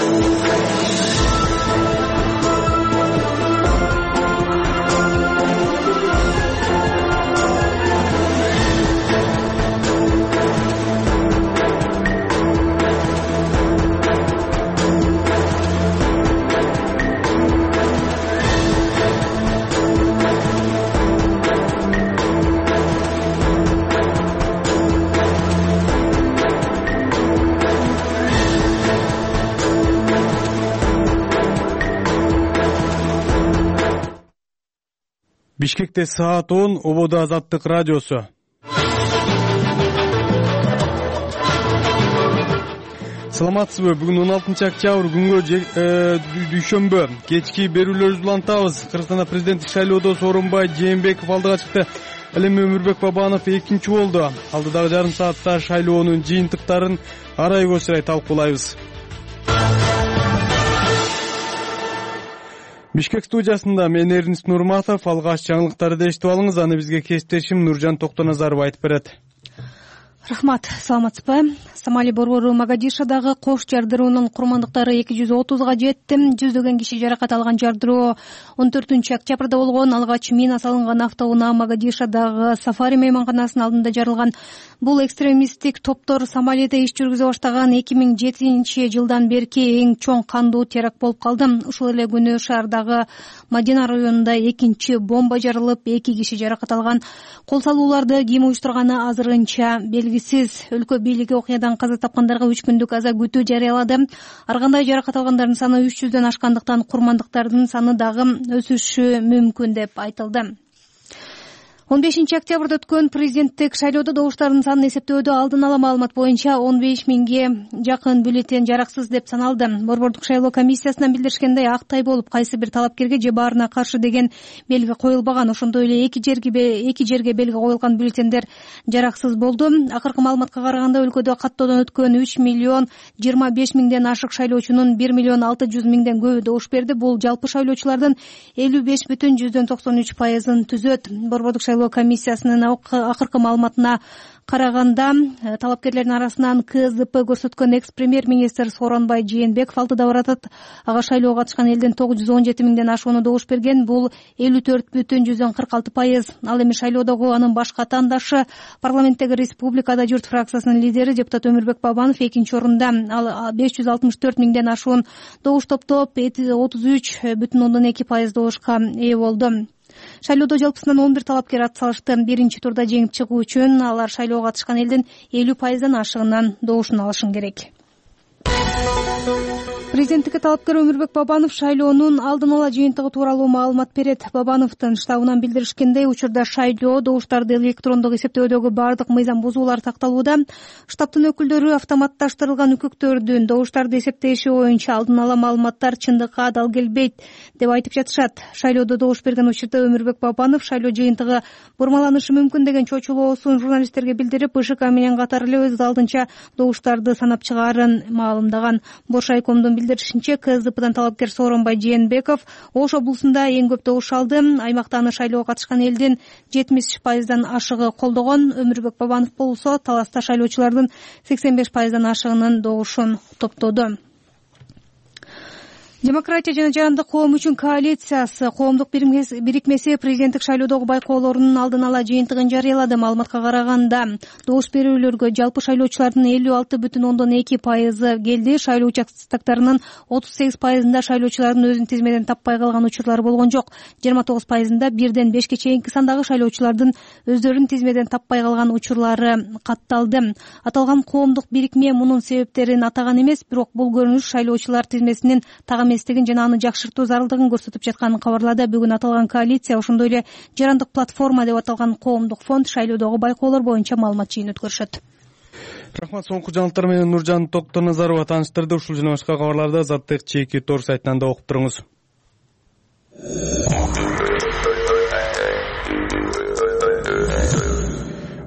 Бишкекте саат 10, ободо Азаттык радиосу. Саламатсызбы? Бүгүн 16 октябрь күнгө дүйшөмбү кечки берүүлөрүбүздү улантабыз. Кыргызстанда президенттик шайлоодо Сооронбай Жээнбеков алдыга чыкты. Ал эми Өмүрбек Бабанов экинчи болду. Алдыдагы жарым саатта шайлоонун жыйынтыктарын арай көчүрөй талкуулайбыз. Бишкек студиясында мен Эрнис Нурматов, алгач жаңылыктарды эшитип алыңыз, аны бизге кесиптешим Нуржан Токтоназаров айтып берет. Рахмат, саламатсызбы? Сомали борбору Могадишодагы кош жардыруунун курмандыктары 230га жетти. Жүздөгөн киши жаракат алган жардыруу 14 октябрда болгон. Алгач мина салынган автоунаа Могадишодагы Сафари мейманканасынын алдында жарылган. Бул экстремисттик топтор Сомалиде иш жүргүзө баштаган 2007-жылдан берки эң чоң кандуу теракт болуп калды. Ушул эле күнү шаардагы Мадина районунда экинчи бомба жарылып, 2 киши жаракат алган. Кол салууларды ким уюштурганы азырынча белгисиз. Өлкө бийлиги окуядан каза тапкандарга 3 күндүк аза күтүү жарыялады. Ар кандай жаракат алгандардын саны 300дөн ашкандыктан курмандыктардын саны дагы өсүшү мүмкүн деп айтылды. 15 октябрда өткөн президенттик шайлоодо добуштардын санын эсептөөдө алдын ала маалымат боюнча 15 миңге жакын бюллетень жараксыз деп саналды. Борбордук шайлоо комиссиясынан билдиришкендей, актай болуп кайсы бир талапкерге же баарына каршы деген белги коюлбаган. Ошондой эле эки жерге белги коюлган бюллетендер жараксыз болду. Акыркы маалыматка караганда өлкөдө каттоодон өткөн 3 миллион 25 миңден ашык шайлоочунун 1 миллион 600 миңден көбү добуш берди. Бул жалпы шайлоочулардын 55,93%-ын түзөт. Борбордук комиссиясынын акыркы маалыматына караганда, талапкерлердин арасынан КСДП көрсөткөн экс-премьер-министр Сооронбай Жээнбеков алдыда баратат. Ага шайлоого катышкан элдин 917 миңден ашууну добуш берген. Бул 54,46%. Ал эми шайлоодогу анын башкы атаандашы, парламенттеги Республикада журт фракциясынын лидери депутат Өмүрбек Бабанов экинчи орунда. Ал 564 миңден ашуун добуш топтоп, 33,2% добушка ээ болду. Шайлоодо жалпысынан 11 талапкер ат салышты. Биринчи турда жеңип чыгуу үчүн алар шайлоого катышкан элдин 50%-дан ашыгынан добушун алышын керек. Президенттикке талапкер Өмүрбек Бабанов шайлоонун алдын ала жыйынтыгы тууралуу маалымат берет. Бабановдун штабынан билдиришкендей, учурда шайлоо добуштарды электрондук эсептөөдөгү бардык мыйзам бузуулар такталууда. Штабтын өкүлдөрү автоматташтырылган үкүктөрдүн добуштарды эсептеши боюнча алдын ала маалыматтар чындыкка дал келбейт деп айтып жатышат. Шайлоодо добуш берген учурда Өмүрбек Бабанов шайлоо жыйынтыгы бурмаланышы мүмкүн деген чочулоосун журналисттерге билдирип, БШК менен катар эле өз алдынча добуштарды санап чыгаарын маалымдаган. Боршайкомдун билдиришинче, КСДПдан талапкер Сооронбай Жээнбеков Ош облусунда эң көп добуш алды. Аймакта аны шайлоого катышкан элдин 70%-дан ашыгы колдогон. Өмүрбек Бабанов болсо таласта шайлоочулардын 85%-дан ашыгынын добушун топтоду. Демократия жана жарандык коом үчүн коалициясы коомдук бирикмеси президенттик шайлоодогу байкоолорунун алдын ала жыйынтыгын жарыялады. Маалыматка караганда, добуш берүүлөргө жалпы шайлоочулардын 56,2% келди. Шайлоо участоктарынын 38%-ында шайлоочулардын өзүн тизмеден таппай калган учурлар болгон жок. 29%-ында 1ден 5ке чейинки сандагы шайлоочулардын өздөрүн тизмеден таппай калган учурлары катталды. Аталган коомдук бирикме мунун себептерин атаган эмес, бирок бул көрүнүш шайлоочулар тизмесинин эместигин жана аны жакшыртуу зарылдыгын көрсөтүп жатканын кабарлады. Бүгүн аталган коалиция, ошондой эле жарандык платформа деп аталган коомдук фонд шайлоодогу байкоолор боюнча маалымат жыйын өткөрүшөт. Рахмат, соңку жаңылыктар менен Нуржан Токтоназарова тааныштырды. Ушул жана башка кабарларды Азаттык чеки тор сайтынан да окуп туруңуз.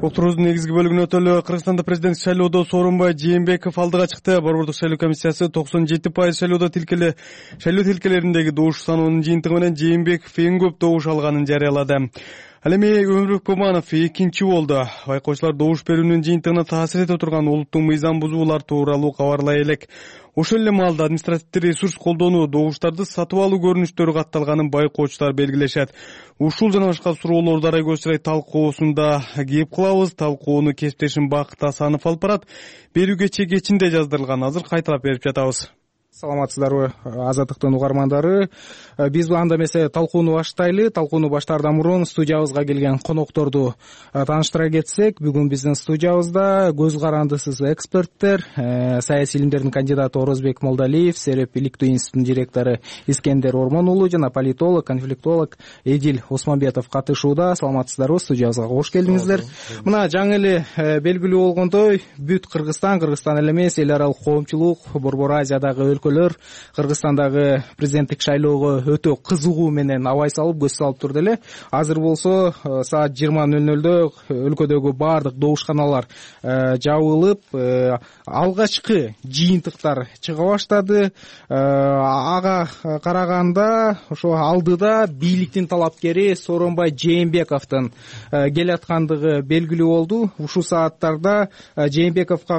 Отурубуздун негизги бөлүгүнө өтөлү. Кыргызстанда президенттик шайлоодо Сооронбай Жээнбеков алдыга чыкты. Борбордук шайлоо комиссиясы 97% шайлоо тилкелериндеги добуш санынын жыйынтыгы менен Жээнбеков эң көп добуш алганын жарыялады. Ал эми Өмүрбек Боманов экинчи болду. Байкоочулар добуш берүүнүн жыйынтыгына таасир эте турган улуттук мыйзам бузуулар тууралуу кабарлай элек. Ошол эле маалда административдик ресурс колдонуу, добуштарды сатып алуу көрүнүштөрү катталганын байкоочулар белгилешет. Ушул жана башка суроолор Дарай Көчсүрай талкуусунда кеп кылабыз. Талкууну кесиптешим Бакыт Асанов алып барат. Берүүгө чегечинде жаздырылган. Азыр кайталап берип жатабыз. Саламатсыздарбы, Азаттыктын угармандары. Биз анда эмесе талкууну баштайлы. Талкууну баштаардан мурун студиябызга келген конокторду тааныштыра кетсек, бүгүн биздин студиябызда көз карандысыз эксперттер, саясий илимдердин кандидаты Орозбек Молдалиев, Сереп иликтүү институтунун директору Искендер Ормон уулу жана политолог, конфликтолог Эдил Осмонбетов катышууда. Саламатсыздарбы, студиябызга кош келдиңиздер. Мына жаңы эле белгилүү болгондой, бүт Кыргызстан эле эмес, эл аралык коомчулук, Борбор Азиядагы өлкөлөр Кыргызстандагы президенттик шайлоого өтө кызыгуу менен абай салып, көз салып турду эле. Азыр болсо саат 20:00 өлкөдөгү баардык добушканалар жабылып, алгачкы жыйынтыктар чыга баштады. Ага караганда ошо алдыда бийликтин талапкери Сооронбай Жээнбековдун келаткандыгы белгилүү болду. Ушул сааттарда Жээнбековго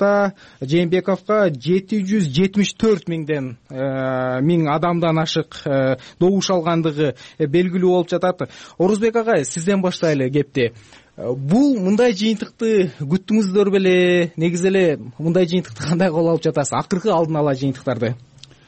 774 миң адамдан ашык добуш алгандыгы белгилүү болуп жатат. Орозбек агай, сизден баштайлы кепти. Бул мындай жыйынтыкты күттүңүздөр беле? Негизи эле мындай жыйынтыкты кандай кабыл алып жатасыз? Акыркы алдын ала жыйынтыктарды.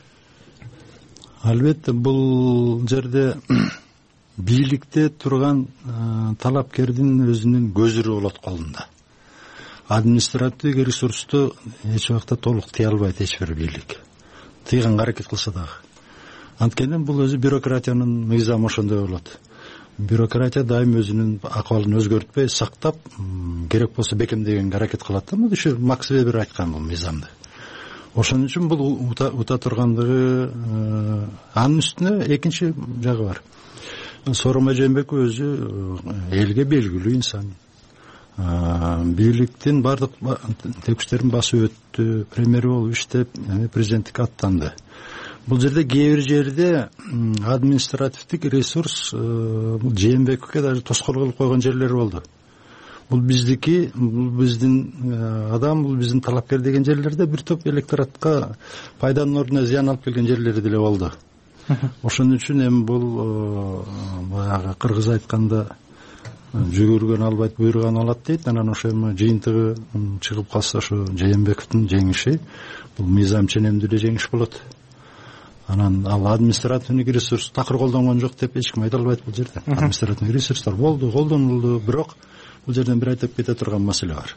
Албетте, бул жерде бийликте турган талапкердин өзүнүн көзүрү болот колунда. Административдик ресурсту эч убакта толук тыя албайт эч бир бийлик. Тыйганга аракет кылса дагы. Анткени бул өзү бюрократиянын мыйзамы ошондой болот. Бюрократия дайым өзүнүн акыбалын өзгөртпөй сактап, керек болсо бекемдегенге аракет кылат. Ушу Макс Вебер айткан бул мыйзамды. Ошон үчүн бул ута тургандыгы, анын үстүнө экинчи жагы бар. Сооронбай Жээнбеков өзү элге белгилүү инсан. Бийликтин бардык текштерин басып өттү, премьер болуп иштеп, президенттикке аттанды. Бул жерде кээ бир жерде административдик ресурс Жээнбековке даже тоскоол кылып койгон жерлери болду. Бул биздики, бул биздин адам, бул биздин талапкер деген жерлерде бир топ электоратка пайданын ордуна зыян алып келген жерлери деле болду. Ошон үчүн эми бул баягы кыргыз айтканда жүгүргөн албайт, буйруган алат дейт. Анан ошо эми жыйынтыгы чыгып калса, ошо Жээнбековдун жеңиши бул мыйзам ченемдүү эле жеңиш болот. Анан ал административдик ресурс такыр колдонгон жок деп эч ким айта албайт бул жерде. Административдик ресурстар болду, колдонулду, бирок бул жерден бир айтып кете турган маселе бар.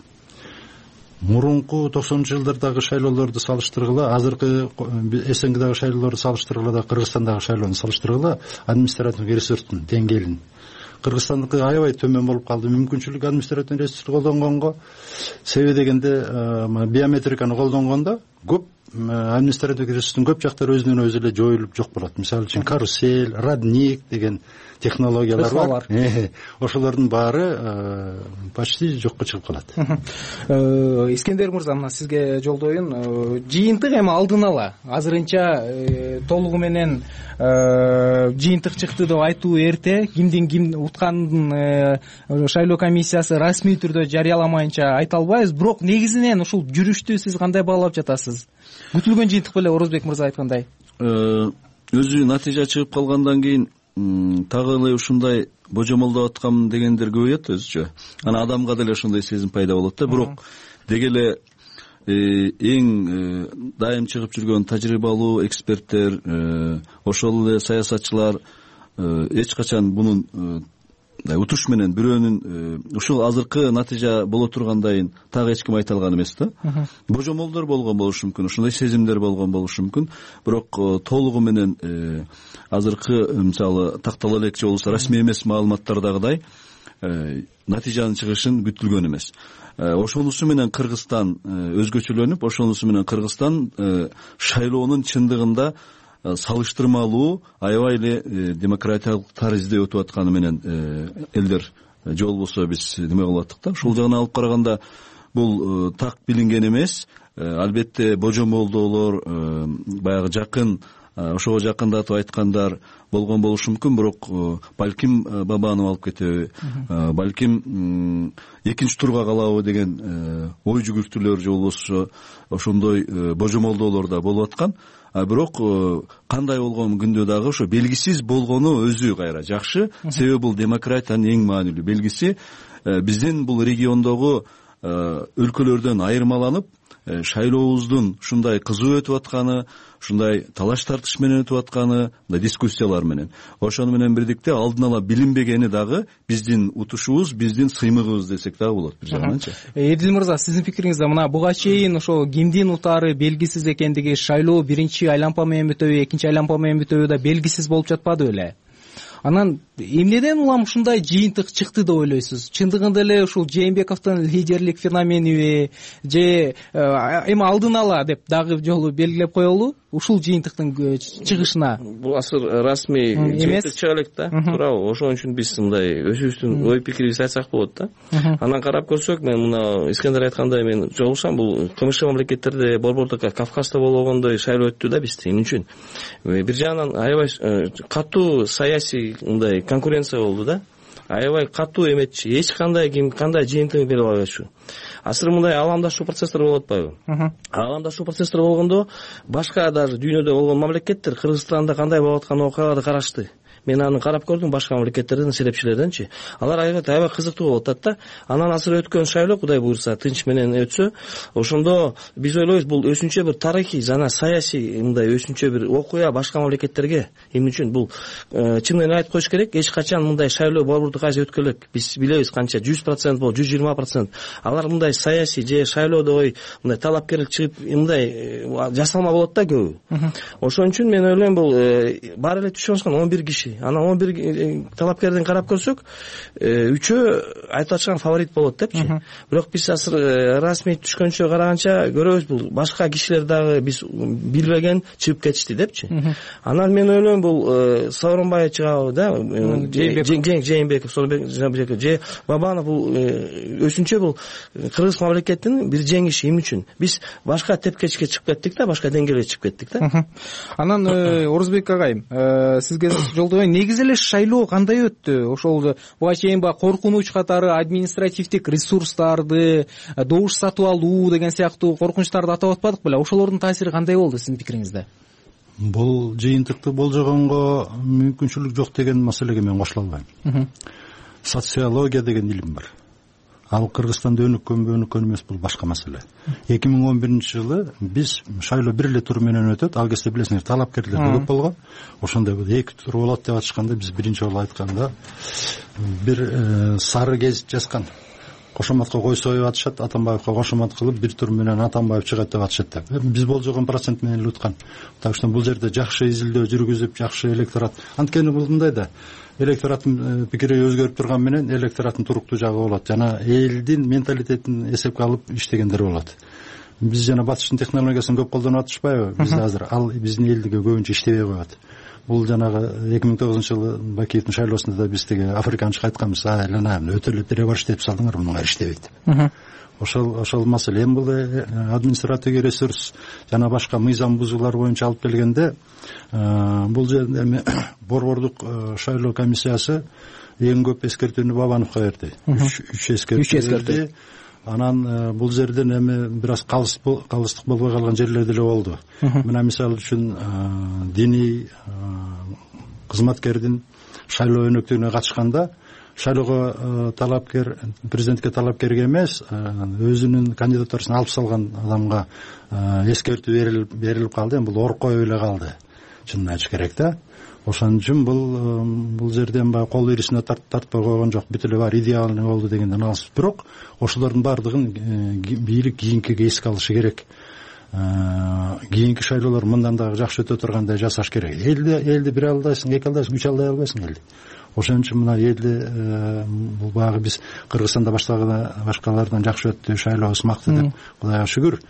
Мурунку 90-жылдардагы шайлоолорду салыштыргыла, азыркы СНГдагы шайлоолорду салыштыргыла да Кыргызстандагы шайлоону салыштыргыла, административдик ресурстун деңгээлин Кыргызстандыкы аябай төмөн болуп калды. Мүмкүнчүлүк административдик ресурсту колдонгонго, себеби дегенде биометриканы колдонгондо көп административдик ресурстун көп жактары өзүнөн өзү эле жоюлуп жок болот. Мисалы үчүн карусель, родник деген технологиялар бар. Ошолордун баары почти жокко чыгып калат. Искендер мырза, мына сизге жолдоюн. Жыйынтык эми алдын ала азырынча толугу менен жыйынтык чыкты деп айтуу эрте. Кимдин ким утканын шайлоо комиссиясы расмий түрдө жарыяламайынча айта албайбыз. Бирок негизинен ушул жүрүштү сиз кандай баалап жатасыз? Күтүлгөн жыйынтык беле, Орозбек мырза айткандай? Өзү натыйжа чыгып калгандан кийин тагы эле ушундай божомолдоп аткам дегендер көбөйөт өзүчө. Анан адамга деле ошондой сезим пайда болот да. Бирок деги эле эң дайым чыгып жүргөн тажрыйбалуу эксперттер, ошол эле саясатчылар эч качан бунун утуш менен бирөөнүн ушул азыркы натыйжа боло тургандайын так эч ким айта алган эмес да. Божомолдор болгон болушу мүмкүн, ошондой сезимдер болгон болушу мүмкүн. Бирок толугу менен азыркы мисалы тактала элекчи болсо расмий эмес маалыматтардагыдай натыйжанын чыгышын күтүлгөн эмес. Ошонусу менен Кыргызстан өзгөчөлөнүп, ошонусу менен Кыргызстан шайлоонун чындыгында салыштырмалуу аябай эле демократиялык таризде өтүп атканы менен элдер же болбосо биз неме кылып аттык да. Ушул жагынан алып караганда бул так билинген эмес. Албетте божомолдоолор, баягы жакын, ошого жакындатып айткандар болгон болушу мүмкүн, бирок балким бабаны алып кетеби, балким экинчи турга калабы деген ой жүгүртүүлөр же болбосо ошондой божомолдоолор да болуп аткан. Бирок кандай болгон күндө дагы ошо белгисиз болгону өзү кайра жакшы. Себеби бул демократиянын эң маанилүү белгиси. Биздин бул региондогу өлкөлөрдөн айырмаланып, шайлообуздун ушундай кызуу өтүп атканы, ушундай талаш тартыш менен өтүп атканы, мындай дискуссиялар менен, ошону менен бирдикте алдын ала билинбегени дагы биздин утушубуз, биздин сыймыгыбыз десек дагы болот бир жагынан. Эдил мырза, сиздин пикириңизде мына буга чейин ошо кимдин утаары белгисиз экендиги, шайлоо биринчи айлампа менен бүтөбү, экинчи айлампа менен бүтөбү да белгисиз болуп жатпады беле? Анан эмнеден улам ушундай жыйынтык чыкты деп ойлойсуз? Чындыгында эле ушул Жээнбековдун лидерлик феномениби же эми алдын ала деп дагы жолу белгилеп коелу ушул жыйынтыктын чыгышына? Бул азыр расмий жыйынтык чыга элек да, туурабы? Ошон үчүн биз мындай өзүбүздүн ой пикирибизди айтсак болот да. Анан карап көрсөк, мен мына Искендер айткандай мен жолугушам, бул КМШ мамлекеттерде, Борбордо, Кавказда болгондой шайлоо өттү да бизде. Эмне үчүн? Бир жагынан аябай катуу саясий мындай конкуренция болду да. Аябай катуу эметчи, эч кандай ким кандай жыйынтыгын бере албайчу. Азыр мындай аламдашуу процесстер болуп атпайбы? Аламдашуу процесстер болгондо башка даже дүйнөдө болгон мамлекеттер Кыргызстанда кандай болуп аткан окуяларды карашты. Мен аны карап көрдүм башка мамлекеттерден, серепчилерденчи. Алар аябай кызыктуу болуп атат да. Анан азыр өткөн шайлоо Кудай буйрса тынч менен өтсө, ошондо биз ойлойбуз бул өзүнчө бир тарыхый жана саясий мындай өзүнчө бир окуя башка мамлекеттерге. Эмне үчүн бул чын менен айтып коюш керек, эч качан мындай шайлоо Борбордо кайсы өткөн элек. Биз билебиз канча 100% болуп, 120%. Алар мындай саясий же шайлоодо мындай талапкерлик чыгып мындай жасалма болот да көбү. Ошон үчүн мен ойлойм бул баары эле түшүп аткан 11 киши. Анан 11 талапкерден карап көрсөк, 3-өө айтып атышкан фаворит болот депчи. Бирок биз азыр расмий түшкөнчө караганча көрөбүз, бул башка кишилер дагы биз билбеген чыгып кетишти депчи. Анан мен ойлойм бул Сооронбай чыгабы да, Жээнбеков, же Бабанов, бул өзүнчө бул Кыргыз мамлекетинин бир жеңиши. Эмне үчүн? Биз башка тепкечке чыгып кеттик да, башка деңгээлге чыгып кеттик да. Анан Орузбек агайым, сизге жолдобойм, негизи эле шайлоо кандай өттү? Ошол буга чейин коркунуч катары административдик ресурстарды, добуш сатып алуу деген сыяктуу коркунучтарды атап атпадык беле? Ошолордун таасири кандай болду сиздин пикириңизде? Бул жыйынтыкты болжогонго мүмкүнчүлүк жок деген маселеге мен кошула албайм. Социология деген илим бар. Ал Кыргызстанда өнүккөн эмес, бул башка маселе. 2011-жылы биз шайлоо бир эле тур менен өтөт. Ал кезде билесиңер, талапкерлер көп болгон. Ошондой эки тур болот деп атышканда биз биринчи жолу айтканда бир сары гезит жазган. Кошоматка койсо атышат, Атамбаевка кошомат кылып бир тур менен Атамбаев чыгат деп атышат деп. Биз болжогон процент менен уткан. Так что бул жерде жакшы изилдөө жүргүзүп, жакшы электорат. Анткени бул мындай да, электораттын пикири өзгөрүп турган менен электораттын туруктуу жагы болот. Жана элдин менталитетин эсепке алып иштегендер болот. Биз жана батыштын технологиясын көп колдонуп атышпайбы? Биз азыр ал биздин элдиге көбүнчө иштебей коет. Бул жанагы 2009-жылы Бакиевдин шайлоосунда да биз теге африканча айтканбыз, өтө эле перебор иштеп салдыңар, мунуңар иштебейт. Ошол маселе. Эми бул административдик ресурс жана башка мыйзам бузуулар боюнча алып келгенде, бул жерде эми Борбордук шайлоо комиссиясы эң көп эскертүүнү Бабановго берди. 3 эскертүү. Анан бул жерден эми бир аз калыстык болбой калган жерлер деле болду. Мына мисалы үчүн диний кызматкердин шайлоо өнөктүгүнө катышканда шайлоого талапкер, президентке талапкерге эмес, өзүнүн кандидатурасын алып салган адамга эскертүү берилип калды. Эми бул оркой эле калды. Чынын айтыш керек да. Ошон үчүн бул жерден кол ирисине тартпай койгон жок. Бүт эле бар идеалный болду дегенден алыс. Бирок ошолордун бардыгын бийлик кийинкиге эске алышы керек. Кийинки шайлоолор мындан дагы жакшы өтө тургандай жасаш керек. Элди бир алдайсың, эки алдайсың, үч алдай албайсың элди. Ошон үчүн мына элди бул багы биз Кыргызстанда башкалардан жакшы өттү, шайлообуз макты деп Кудайга шүгүр.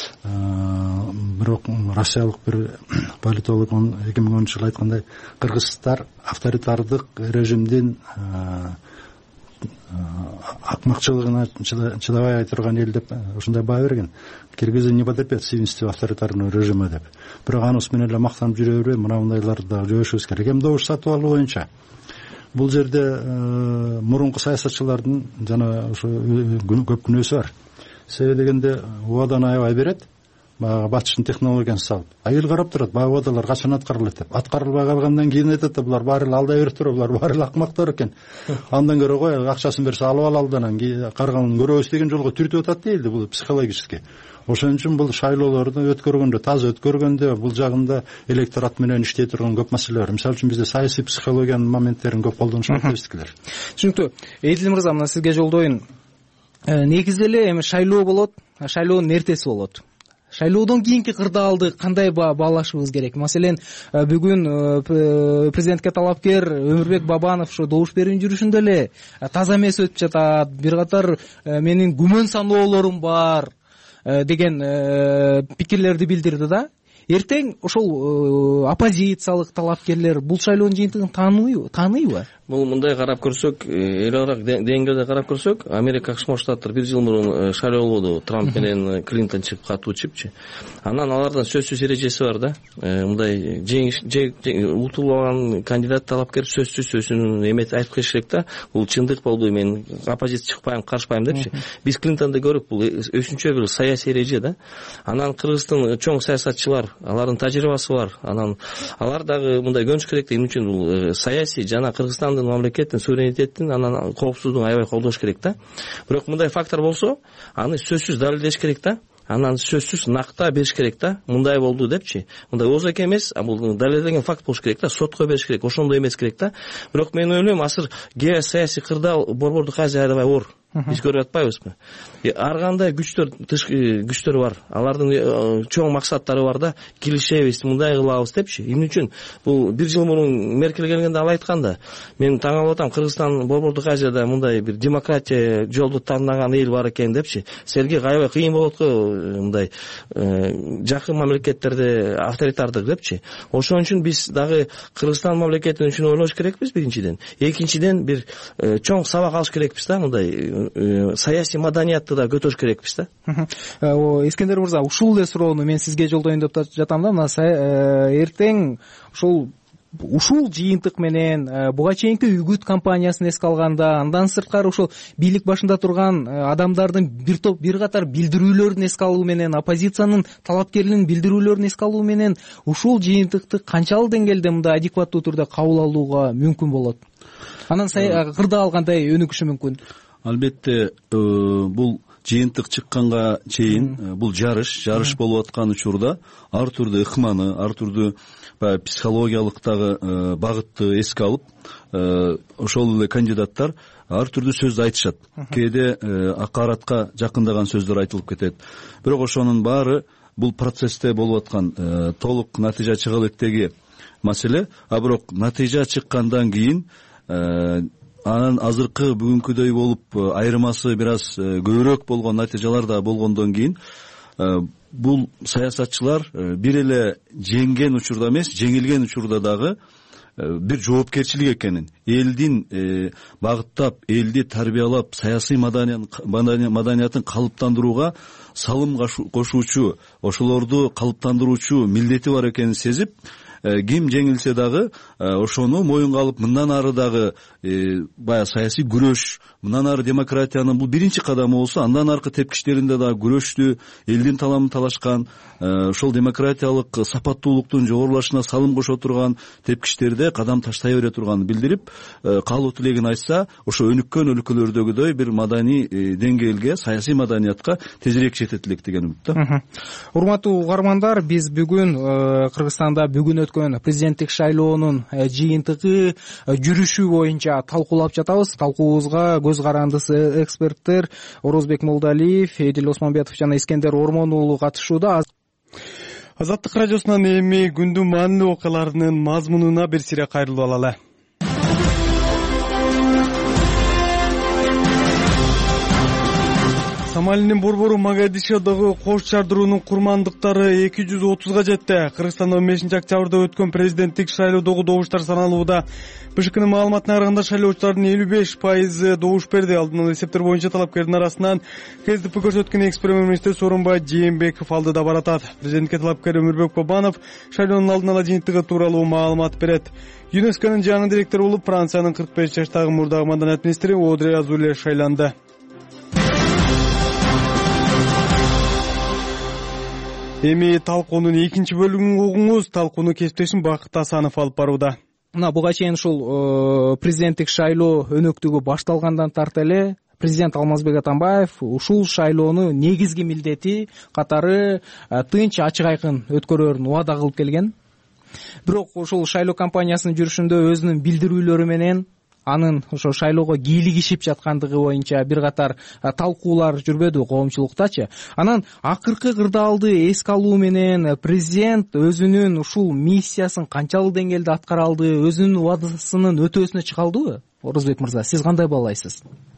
Бирок Россиялык бир политолог 2010-жылы айткандай, кыргыздар авторитардык режимдин акмакчылыгына чыдабай турган эл деп ушундай баа берген. Киргизия не потерпит сильности авторитарного режима деп. Бирок анысы менен эле мактанып жүрө бербей, мына мындайларды дагы жөөбүшүбүз керек. Эми добуш сатып алуу боюнча бул жерде мурунку саясатчылардын жана ушу көп күнөөсү бар. Себеби дегенде убадан аябай берет, баягы батыштын технологиясын салып. Эл карап турат, баягы убадалар качан аткарылат деп. Аткарылбай калгандан кийин айтат да, булар баары эле алдай бериптир, булар баары эле акмактар экен. Андан көрө кой, акчасын берсе алып алалы, анан карганын көрөбүз деген жолго түртүп атат дейли, бул психологически. Ошон үчүн бул шайлоолорду өткөргөндө, таза өткөргөндө бул жагында электорат менен иштей турган көп маселе бар. Мисалы үчүн бизде саясий психологиянын моменттерин көп колдонушат эбиздикилер. Түшүнүктүү. Эдил мырза, мына сизге жолдоюн. Негизи эле эми шайлоо болот, шайлоонун эртеси болот. Шайлоодон кийинки кырдаалды кандай баалашыбыз керек? Маселен, бүгүн президентке талапкер Өмүрбек Бабанов ошо добуш берүүнүн жүрүшүндө эле таза эмес өтүп жатат. Бир катар менин күмөн саноолорум бар деген пикирлерди билдирди да. Эртең ошол оппозициялык талапкерлер бул шайлоонун жыйынтыгын тааныйбы? Бул мындай карап көрсөк, эл аралык деңгээлде карап көрсөк, Америка Кошмо Штаттар 1 жыл мурун шайлоолоду, Трамп менен Клинтон чыгып катуу чыпчы. Анан алардын сөзсүз эрежеси бар да. Мындай утулуп алган кандидат талапкер сөзсүз сөзүн эметип айтып келиш керек да. Бул чындык болду, мен оппозиция чыкпайм, каршыбайм депчи. Биз Клинтонду көрүп, бул өсүнчө бир саясий эреже да. Анан Кыргызстан чоң саясатчылар, алардын тажрыйбасы бар. Анан алар дагы мындай көнүш керек да. Эмне үчүн бул саясий жана Кыргызстандын мамлекеттин суверенитетин, анан коопсуздугун аябай колдош керек да. Бирок мындай фактор болсо, аны сөзсүз далилдеш керек да. Анан сөзсүз накта бериш керек да. Мындай болду депчи. Мындай озак эмес, бул далилденген факт болуш керек да. Сотко бериш керек. Ошондой эмес керек да. Бирок мен ойлойм, азыр геосаясий кырдаал борбордук азия аябай оор. Биз көрүп атпайбызбы? Ар кандай күчтөр бар. Алардын чоң максаттары бар да. Килишебиз, мындай кылабыз депчи. Эмне үчүн? Бул 1 жыл мурун Меркель келгенде ал айтканда, мен таң калып атам, Кыргызстан борбордук азияда мындай бир демократия жолду тандаган эл бар экен депчи. Силерге аябай кыйын болот го мындай жакын мамлекеттерде авторитардык депчи. Ошон үчүн биз дагы Кыргызстан мамлекетин үчүн ойлош керекпиз биринчиден. Экинчиден бир чоң сабак алыш керекпиз да, мындай саясий маданиятты да көтөрүш керекпиз да. Искендер мырза, ушул эле суроону мен сизге жолдоюн деп жатам да. Мына эртең ушул жыйынтык менен буга чейинки үгүт кампаниясын эске алганда, андан сырткары ушул бийлик башында турган адамдардын бир катар билдирүүлөрүн эске алуу менен, оппозициянын талапкерлеринин билдирүүлөрүн эске алуу менен ушул жыйынтыкты канчалык деңгээлде мындай адекваттуу түрдө кабыл алууга мүмкүн болот? Анан кырдаал кандай өнүгүшү мүмкүн? Албетте, бул жыйынтык чыкканга чейин бул жарыш болуп аткан учурда ар түрдүү ыкманы, ар түрдүү психологиялык дагы багытты эске алып, ошол эле кандидаттар ар түрдүү сөз айтышат. Кээде акаратка жакындаган сөздөр айтылып кетет. Бирок ошонун баары бул процессте болуп аткан толук натыйжа чыга электеги маселе. Бирок натыйжа чыккандан кийин анан азыркы бүгүнкүдөй болуп айырмасы бир аз көбүрөөк болгон натыйжалар да болгондон кийин бул саясатчылар бир эле жеңген учурда эмес, жеңилген учурда дагы бир жоопкерчилик экенин, элдин багыттап, элди тарбиялап, саясий маданиятын калыптандырууга салым кошуучу, ошолорду калыптандыруучу милдети бар экенин сезип, ким жеңилсе дагы ошону моюнга алып, мындан ары дагы баягы саясий күрөш, мындан ары демократиянын бул биринчи кадамы болсо, андан аркы тепкичтеринде дагы күрөштү, элдин таламын талашкан, ошол демократиялык сапаттуулуктун жогорулашына салым кошо турган тепкичтерде кадам таштай бере турганын билдирип, каалоо тилегин айтса, ошо өнүккөн өлкөлөрдөгүдөй бир маданий деңгээлге, саясий маданиятка тезирээк жетет элек деген үмүт да. Урматтуу угармандар, биз бүгүн Кыргызстанда бүгүн өткөн президенттик шайлоонун жыйынтыгы, жүрүшү боюнча талкуулап жатабыз. Талкуубузга көз карандысы эксперттер Орозбек Молдалиев, Эдил Осмонбетов жана Искендер Ормон уулу катышууда. Азаттык радиосунан эми күндүн маанилүү окуяларынын мазмунуна бир сире кайрылып алалы. Сомалинин борбору Могадишодогу кош жардыруунун курмандыктары 230га жетти. Кыргызстанда 15-октябрда өткөн президенттик шайлоодогу добуштар саналууда. БШКнын маалыматына караганда шайлоочулардын 55% добуш берди. Алдын ала эсептер боюнча талапкердин арасынан КСДП көрсөткөн экс премьер-министр Сооронбай Жээнбеков алдыда баратат. Президентке талапкер Өмүрбек Бабанов шайлоонун алдын ала жыйынтыгы тууралуу маалымат берет. ЮНЕСКОнун жаңы директору болуп Франциянын 45 жаштагы мурдагы маданият министри Одри Азуле шайланды. Эми талкуунун экинчи бөлүгүн угуңуз. Талкууну кесиптешим Бакыт Асанов алып барууда. Мына буга чейин ушул президенттик шайлоо өнөктүгү башталгандан тарта эле президент Алмазбек Атамбаев ушул шайлоону негизги милдети катары тынч, ачык айкын өткөрөөрүн убада кылып келген. Бирок ушул шайлоо кампаниясынын жүрүшүндө өзүнүн билдирүүлөрү менен анын ошо шайлоого кийлигишип жаткандыгы боюнча бир катар талкуулар жүрбөдү коомчулуктачы. Анан акыркы кырдаалды эске алуу менен президент өзүнүн ушул миссиясын канчалык деңгээлде аткара алды, өзүнүн убадасынын өтөөсүнө чыга алдыбы? Орозбек мырза, сиз кандай баалайсыз?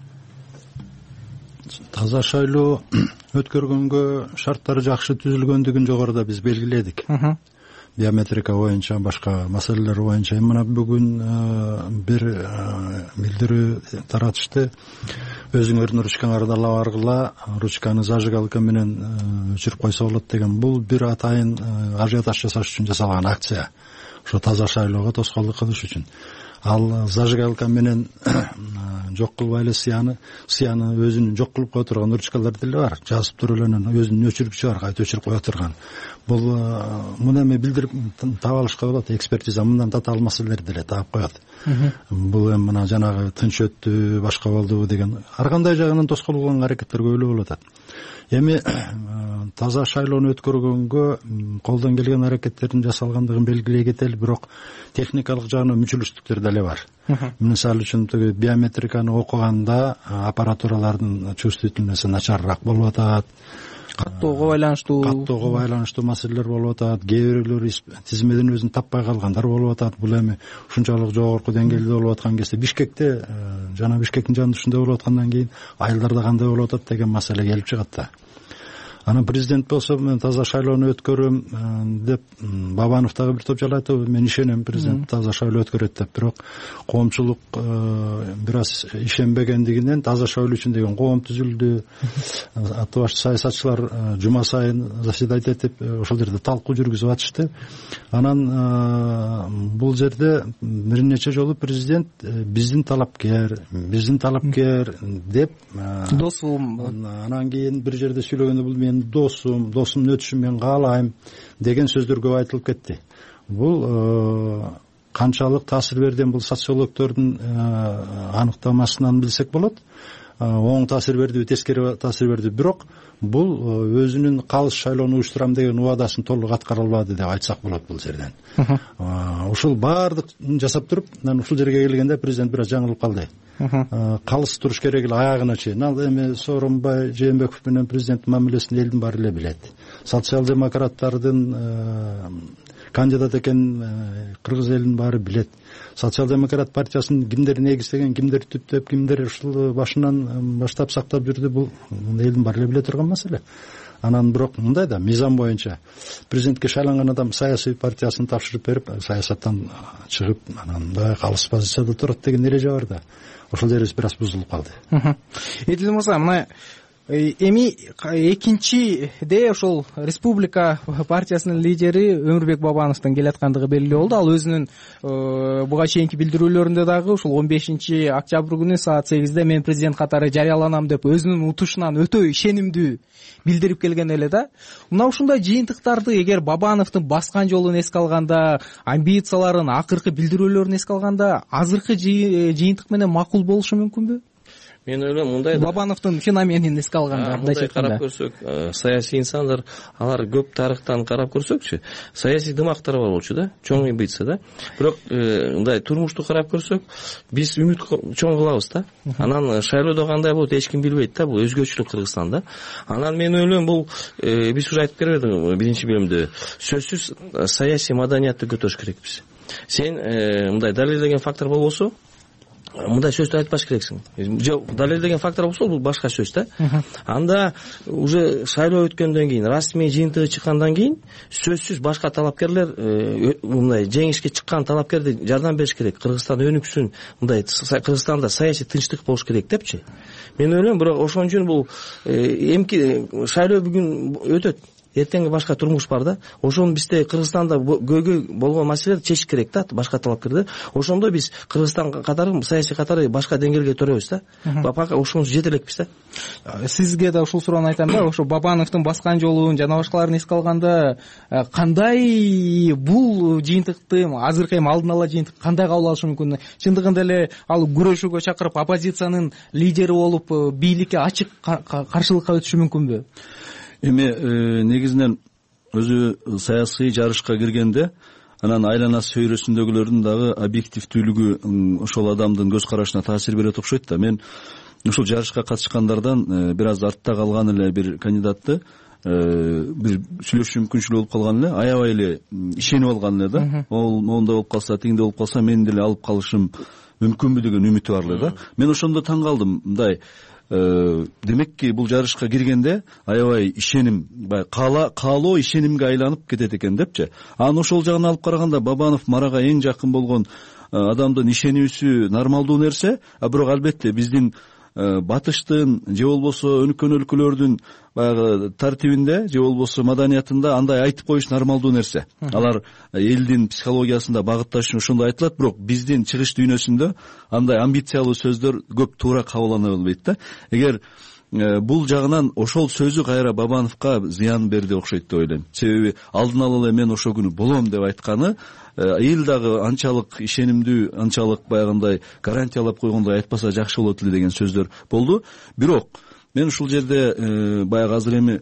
Таза шайлоо өткөргөнгө шарттары жакшы түзүлгөндүгүн жогоруда биз белгиледик. Биометрика боюнча, башка маселелер боюнча. Мына бүгүн бир билдирүү таратышты. Өзүңөрдүн ручкаңарды ала баргыла, ручканы зажигалка менен өчүрүп койсо болот деген бул бир атайын ажиотаж жасаш үчүн жасалган акция. Ошо таза шайлоого тоскоолдук кылыш үчүн. Ал зажигалка менен жок кылбай эле сыяны өзүнүн жок кылып кое турган ручкалар деле бар. Жазып туруп эле өзүнүн өчүрүкчү бар, кайта өчүрүп кое турган. Бул муну эми билдирип таап алышка болот. Экспертиза мындан тата алмасалар деле таап коет. Бул эми мына жанагы тынч өттү, башка болдубу деген ар кандай жагынан тоскоолгон аракеттер көбүлө болуп атат. Эми таза шайлоону өткөргөнгө колдон келген аракеттердин жасалгандыгын белгилей кетели, бирок техникалык жагынан мүчүлүштүктөр деле бар. Мисалы үчүн биометриканы окуганда аппаратуралардын чувствительности начарыраак болуп атат. Каттоого байланыштуу маселелер болуп атат. Кээ бирөөлөр тизмеден өзүн таппай калгандар болуп атат. Бул эми ушунчалык жогорку деңгээлде болуп аткан кезде Бишкекте жана Бишкектин жанында ушундай болуп аткандан кийин айылдарда кандай болуп атат деген маселе келип чыгат да. Анан президент болсо мен таза шайлоону өткөрөм деп Бабанов дагы бир топ жала айтты. Мен ишенем, президент таза шайлоо өткөрөт деп. Бирок коомчулук бир аз ишенбегендигинен таза шайлоо үчүн деген коом түзүлдү. Аты башты саясатчылар жума сайын заседать этип ошол жерде талкуу жүргүзүп атышты. Анан бул жерде бир нече жолу президент биздин талапкер деп досум. Анан кийин бир жерде сүйлөгөндө бул мен досумдун өтүшүн мен каалайм деген сөздөр көп айтылып кетти. Бул канчалык таасир берден бул социологдордун аныктамасынан билсек болот. Оң таасир бердиби, тескери таасир берди. Бирок бул өзүнүн калыс шайлоону уюштурам деген убадасын толук аткара албады деп айтсак болот бул жерден. Ушул баардык жасап туруп, анан ушул жерге келгенде президент бир аз жаңылып калды. Калыс туруш керек эле аягына чейин. Ал эми Сооронбай Жээнбеков менен президенттин мамилесин элдин баары эле билет. Социал-демократтардын кандидат экенин кыргыз элинин баары билет. Социал-демократ партиясын кимдер негиздеген, кимдер түптөп, кимдер ушул башынан баштап сактап жүрдү, бул элдин баары эле биле турган маселе. Анан бирок мындай да мыйзам боюнча президентке шайланган адам саясий партиясын тапшырып берип, саясаттан чыгып, анан мындай калыс позицияда турат деген эреже бар да. Ошол жерибиз бир аз бузулуп калды. Эдил мырза, мына эми экинчиде ошол Республика партиясынын лидери Өмүрбек Бабановдун келаткандыгы белгилүү болду. Ал өзүнүн буга чейинки билдирүүлөрүндө дагы ушул 15-октябрь күнү саат 8-де мен президент катары жарыяланам деп өзүнүн утушунан өтө ишенимдүү билдирип келген эле да. Мына ушундай жыйынтыктарды эгер Бабановдун баскан жолун эске алганда, амбицияларын, акыркы билдирүүлөрүн эске алганда, азыркы жыйынтык менен макул болушу мүмкүнбү? Мен ойлойм мындай Бабановдун феноменин эске алганда, мындай карап көрсөк, саясий инсандар, алар көп тарыхтан карап көрсөкчү, саясий дымактар бар болчу да, чоң амбиция да. Бирок мындай турмушту карап көрсөк, биз үмүт чоң кылабыз да. Анан шайлоодо кандай болот эч ким билбейт да, бул өзгөчөлүк Кыргызстанда. Анан мен ойлойм бул биз уже айтып бердик биринчи бөлүмдө, сөзсүз саясий маданиятты көтөрүш керекпиз. Сен мындай далилдеген фактор болбосо, мындай сөздү айтпаш керексиң. Далелдеген фактор болсо бул башка сөз да. Анда уже шайлоо өткөндөн кийин, расмий жыйынтыгы чыккандан кийин сөзсүз башка талапкерлер мындай жеңишке чыккан талапкерди жардам бериш керек. Кыргызстан өнүксүн, мындай Кыргызстанда саясий тынчтык болуш керек депчи. Мен ойлойм, бирок ошон үчүн бул эмки шайлоо бүгүн өтөт. Эртеңги башка турмуш бар да. Ошону бизде Кыргызстанда көйгөй болгон маселелерди чечиш керек да, башка талапкерлер. Ошондо биз Кыргызстан катары, саясий катары башка деңгээлге төрөбүз да. Пока ошону жете элекпиз да. Сизге да ушул суроону айтам да. Ошо Бабановдун баскан жолун жана башкаларын эске алганда, кандай бул жыйынтыкты, азыркы эми алдын ала жыйынтык кандай кабыл алышы мүмкүн? Чындыгында эле ал күрөшүүгө чакырып, оппозициянын лидери болуп, бийликке ачык каршылыкка өтүшү мүмкүнбү? Эми негизинен өзү саясий жарышка киргенде анан айланасы чөйрөсүндөгүлөрдүн дагы объективдүүлүгү ошол адамдын көз карашына таасир берет окшойт да. Мен ушул жарышка катышкандардан бир аз артта калган эле бир кандидатты бир сүйлөшүү мүмкүнчүлүгү болуп калган эле, аябай эле ишенип алган эле да. Ол моундай болуп калса, тигиндей болуп калса мен деле алып калышым мүмкүнбү деген үмүтү бар эле да. Мен ошондо таң калдым. Мындай демекки бул жарышка киргенде аябай ишеним, каалоо ишенимге айланып кетет экен депчи. Анан ошол жагынан алып караганда Бабанов Марага эң жакын болгон адамдын ишенүүсү нормалдуу нерсе, бирок албетте биздин батыштын же болбосо өнүккөн өлкөлөрдүн баягы тартибинде же болбосо маданиятында андай айтып коюш нормалдуу нерсе. Алар элдин психологиясында багытташ үчүн ошондой айтылат, бирок биздин чыгыш дүйнөсүндө андай амбициялуу сөздөр көп туура кабылдана албайт да. Эгер бул жагынан ошол сөзү кайра Бабановго зыян берди окшойт деп ойлойм. Себеби алдын ала эле мен ошол күнү болом деп айтканы эл дагы анчалык ишенимдүү, анчалык баягындай гарантиялап койгондой айтпаса жакшы болот эле деген сөздөр болду. Бирок мен ушул жерде баягы азыр эми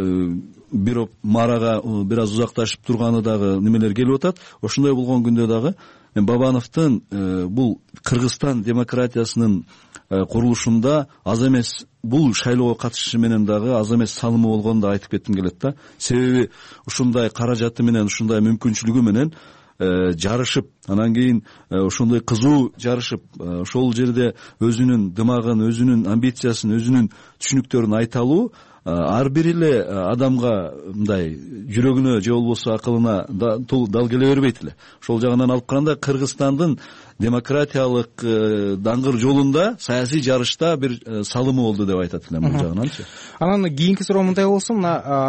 бирок Марага бир аз узакташып турганы дагы немелер келип атат. Ошондой болгон күндө дагы Бабановдун бул Кыргызстан демократиясынын курулушунда аз эмес, бул шайлоого катышышы менен дагы аз эмес салымы болгонун да айтып кетким келет да. Себеби ушундай каражаты менен, ушундай мүмкүнчүлүгү менен жарышып, анан кийин ошондой кызуу жарышып, ошол жерде өзүнүн дымагын, өзүнүн амбициясын, өзүнүн түшүнүктөрүн айта алуу ар бир эле адамга мындай жүрөгүнө же болбосо акылына дал келе бербейт эле. Ошол жагынан алып караганда Кыргызстандын демократиялык даңгыр жолунда саясий жарышта бир салымы болду деп айтат элем бул жагынанчы. Анан кийинки суроо мындай болсун,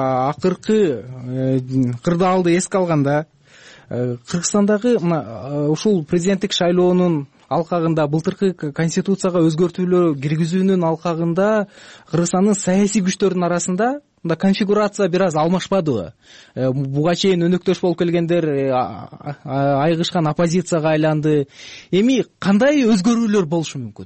акыркы кырдаалды эске алганда Кыргызстандагы ушул президенттик шайлоонун алкагында, былтыркы конституцияга өзгөртүүлөр киргизүүнүн алкагында Кыргызстандын саясий күчтөрүнүн арасында мында конфигурация бир аз алмашпадыбы? Буга чейин өнөктөш болуп келгендер айгышкан оппозицияга айланды. Эми кандай өзгөрүүлөр болушу мүмкүн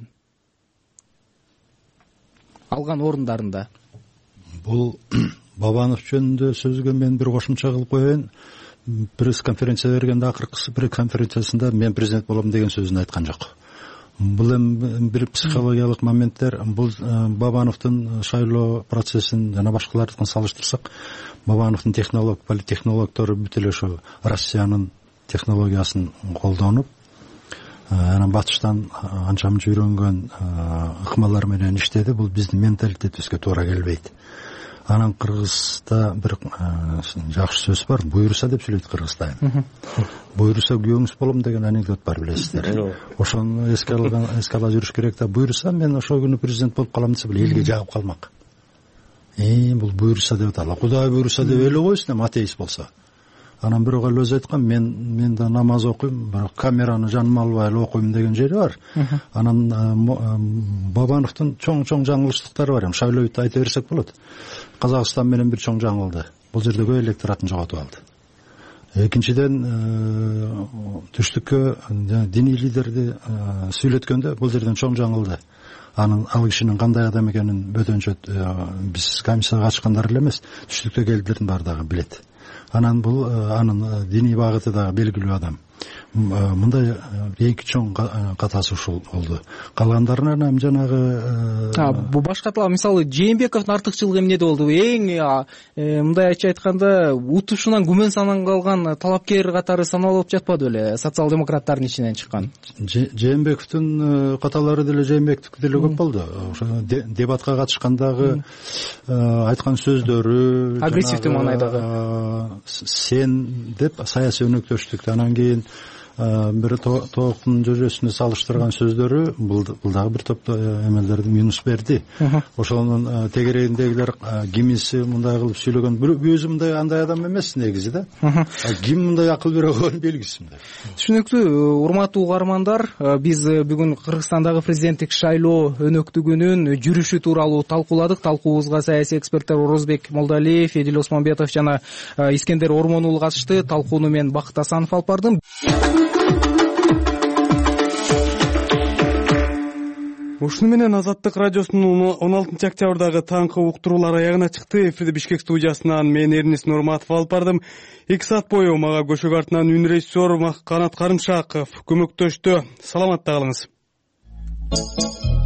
алган орундарында? Бул Бабанов жөнүндө сөзгө мен бир кошумча кылып коеюн. Пресс-конференция бергенде, акыркы пресс-конференциясында мен президент болом деген сөзүн айткан жок. Бул эми бир психологиялык моменттер. Бул Бабановдун шайлоо процессин жана башкалардыкын салыштырсак, Бабановдун политтехнологдору бүт эле ошо Россиянын технологиясын колдонуп, анан батыштан анча мынча үйрөнгөн ыкмалар менен иштеди. Бул биздин менталитетибизге туура келбейт. Анан Кыргызда бир жакшы сөз бар, буйруса деп сүйлөйт Кыргызда. Буйруса күйөөңүз болом деген анекдот бар, билесиздер. Ошону эске ала жүрүш керек да. Буйруса мен ошол күнү президент болуп калам десе, бул элге жагып калмак. Бул буйруса деп аталы. Кудай буйруса деп эле койсун, эми атеист болсо. Анан бирок эле өзү айткан, мен да намаз окуйм, бирок камераны жаныма албай эле окуйм деген жери бар. Анан Бабановдун чоң жаңылыштыктары бар. Шайлообду айта берсек болот. Казакстан менен бир чоң жаңылды. Бул жердеги электоратын жоготуп алды. Экинчиден, түштүккө диний лидерди сүйлөткөндө бул жерден чоң жаңылды. Анын ал кишинин кандай адам экенин бөтөнчө биз комиссияга ачкандар эле эмес, түштүктө келдилердин баардыгы билет. Анан бул анын диний багыты да белгилүү адам. мындай эки чоң катышуучу болду. Калгандарынан эми жанагы бул башка талап, мисалы Жээнбековдун артыкчылыгы эмнеде болду? Эң мындайча айтканда утушунан күмөн саналган талапкер катары саналып жатпады беле социал-демократтардын ичинен чыккан? Жээнбековдун каталары деле Жээнбековдуку деле көп болду. Ошо дебатка катышкандагы айткан сөздөрү агрессивдүү маанайдагы сен деп саясий өнөктөштүктү, анан кийин бир тооктун жөжөсүнө салыштырган сөздөрү бул дагы бир топ эмелерди минус берди. Ошонун тегерегиндегилер кимиси мындай кылып сүйлөгөн, өзү мындай андай адам эмес негизи да. Ким мындай акыл бере алган белгисиз. Түшүнүктүү. Урматтуу угармандар, биз бүгүн Кыргызстандагы президенттик шайлоо өнөктүгүнүн жүрүшү тууралуу талкууладык. Талкуубузга саясий эксперттер Орозбек Молдалиев, Эдил Осмонбетов жана Искендер Ормон уулу катышты. Талкууну мен Бакыт Асанов алып бардым. Ушуну менен Азаттык радиосунун 16 октябрдагы таңкы уктуруулар аягына чыкты. Эфирде Бишкек студиясынан мен Эрнис Нурматов алып бардым. 2 саат бою мага көшөк артынан үн режиссер Канат Карымшаков көмөктөштү. Саламатта калыңыз.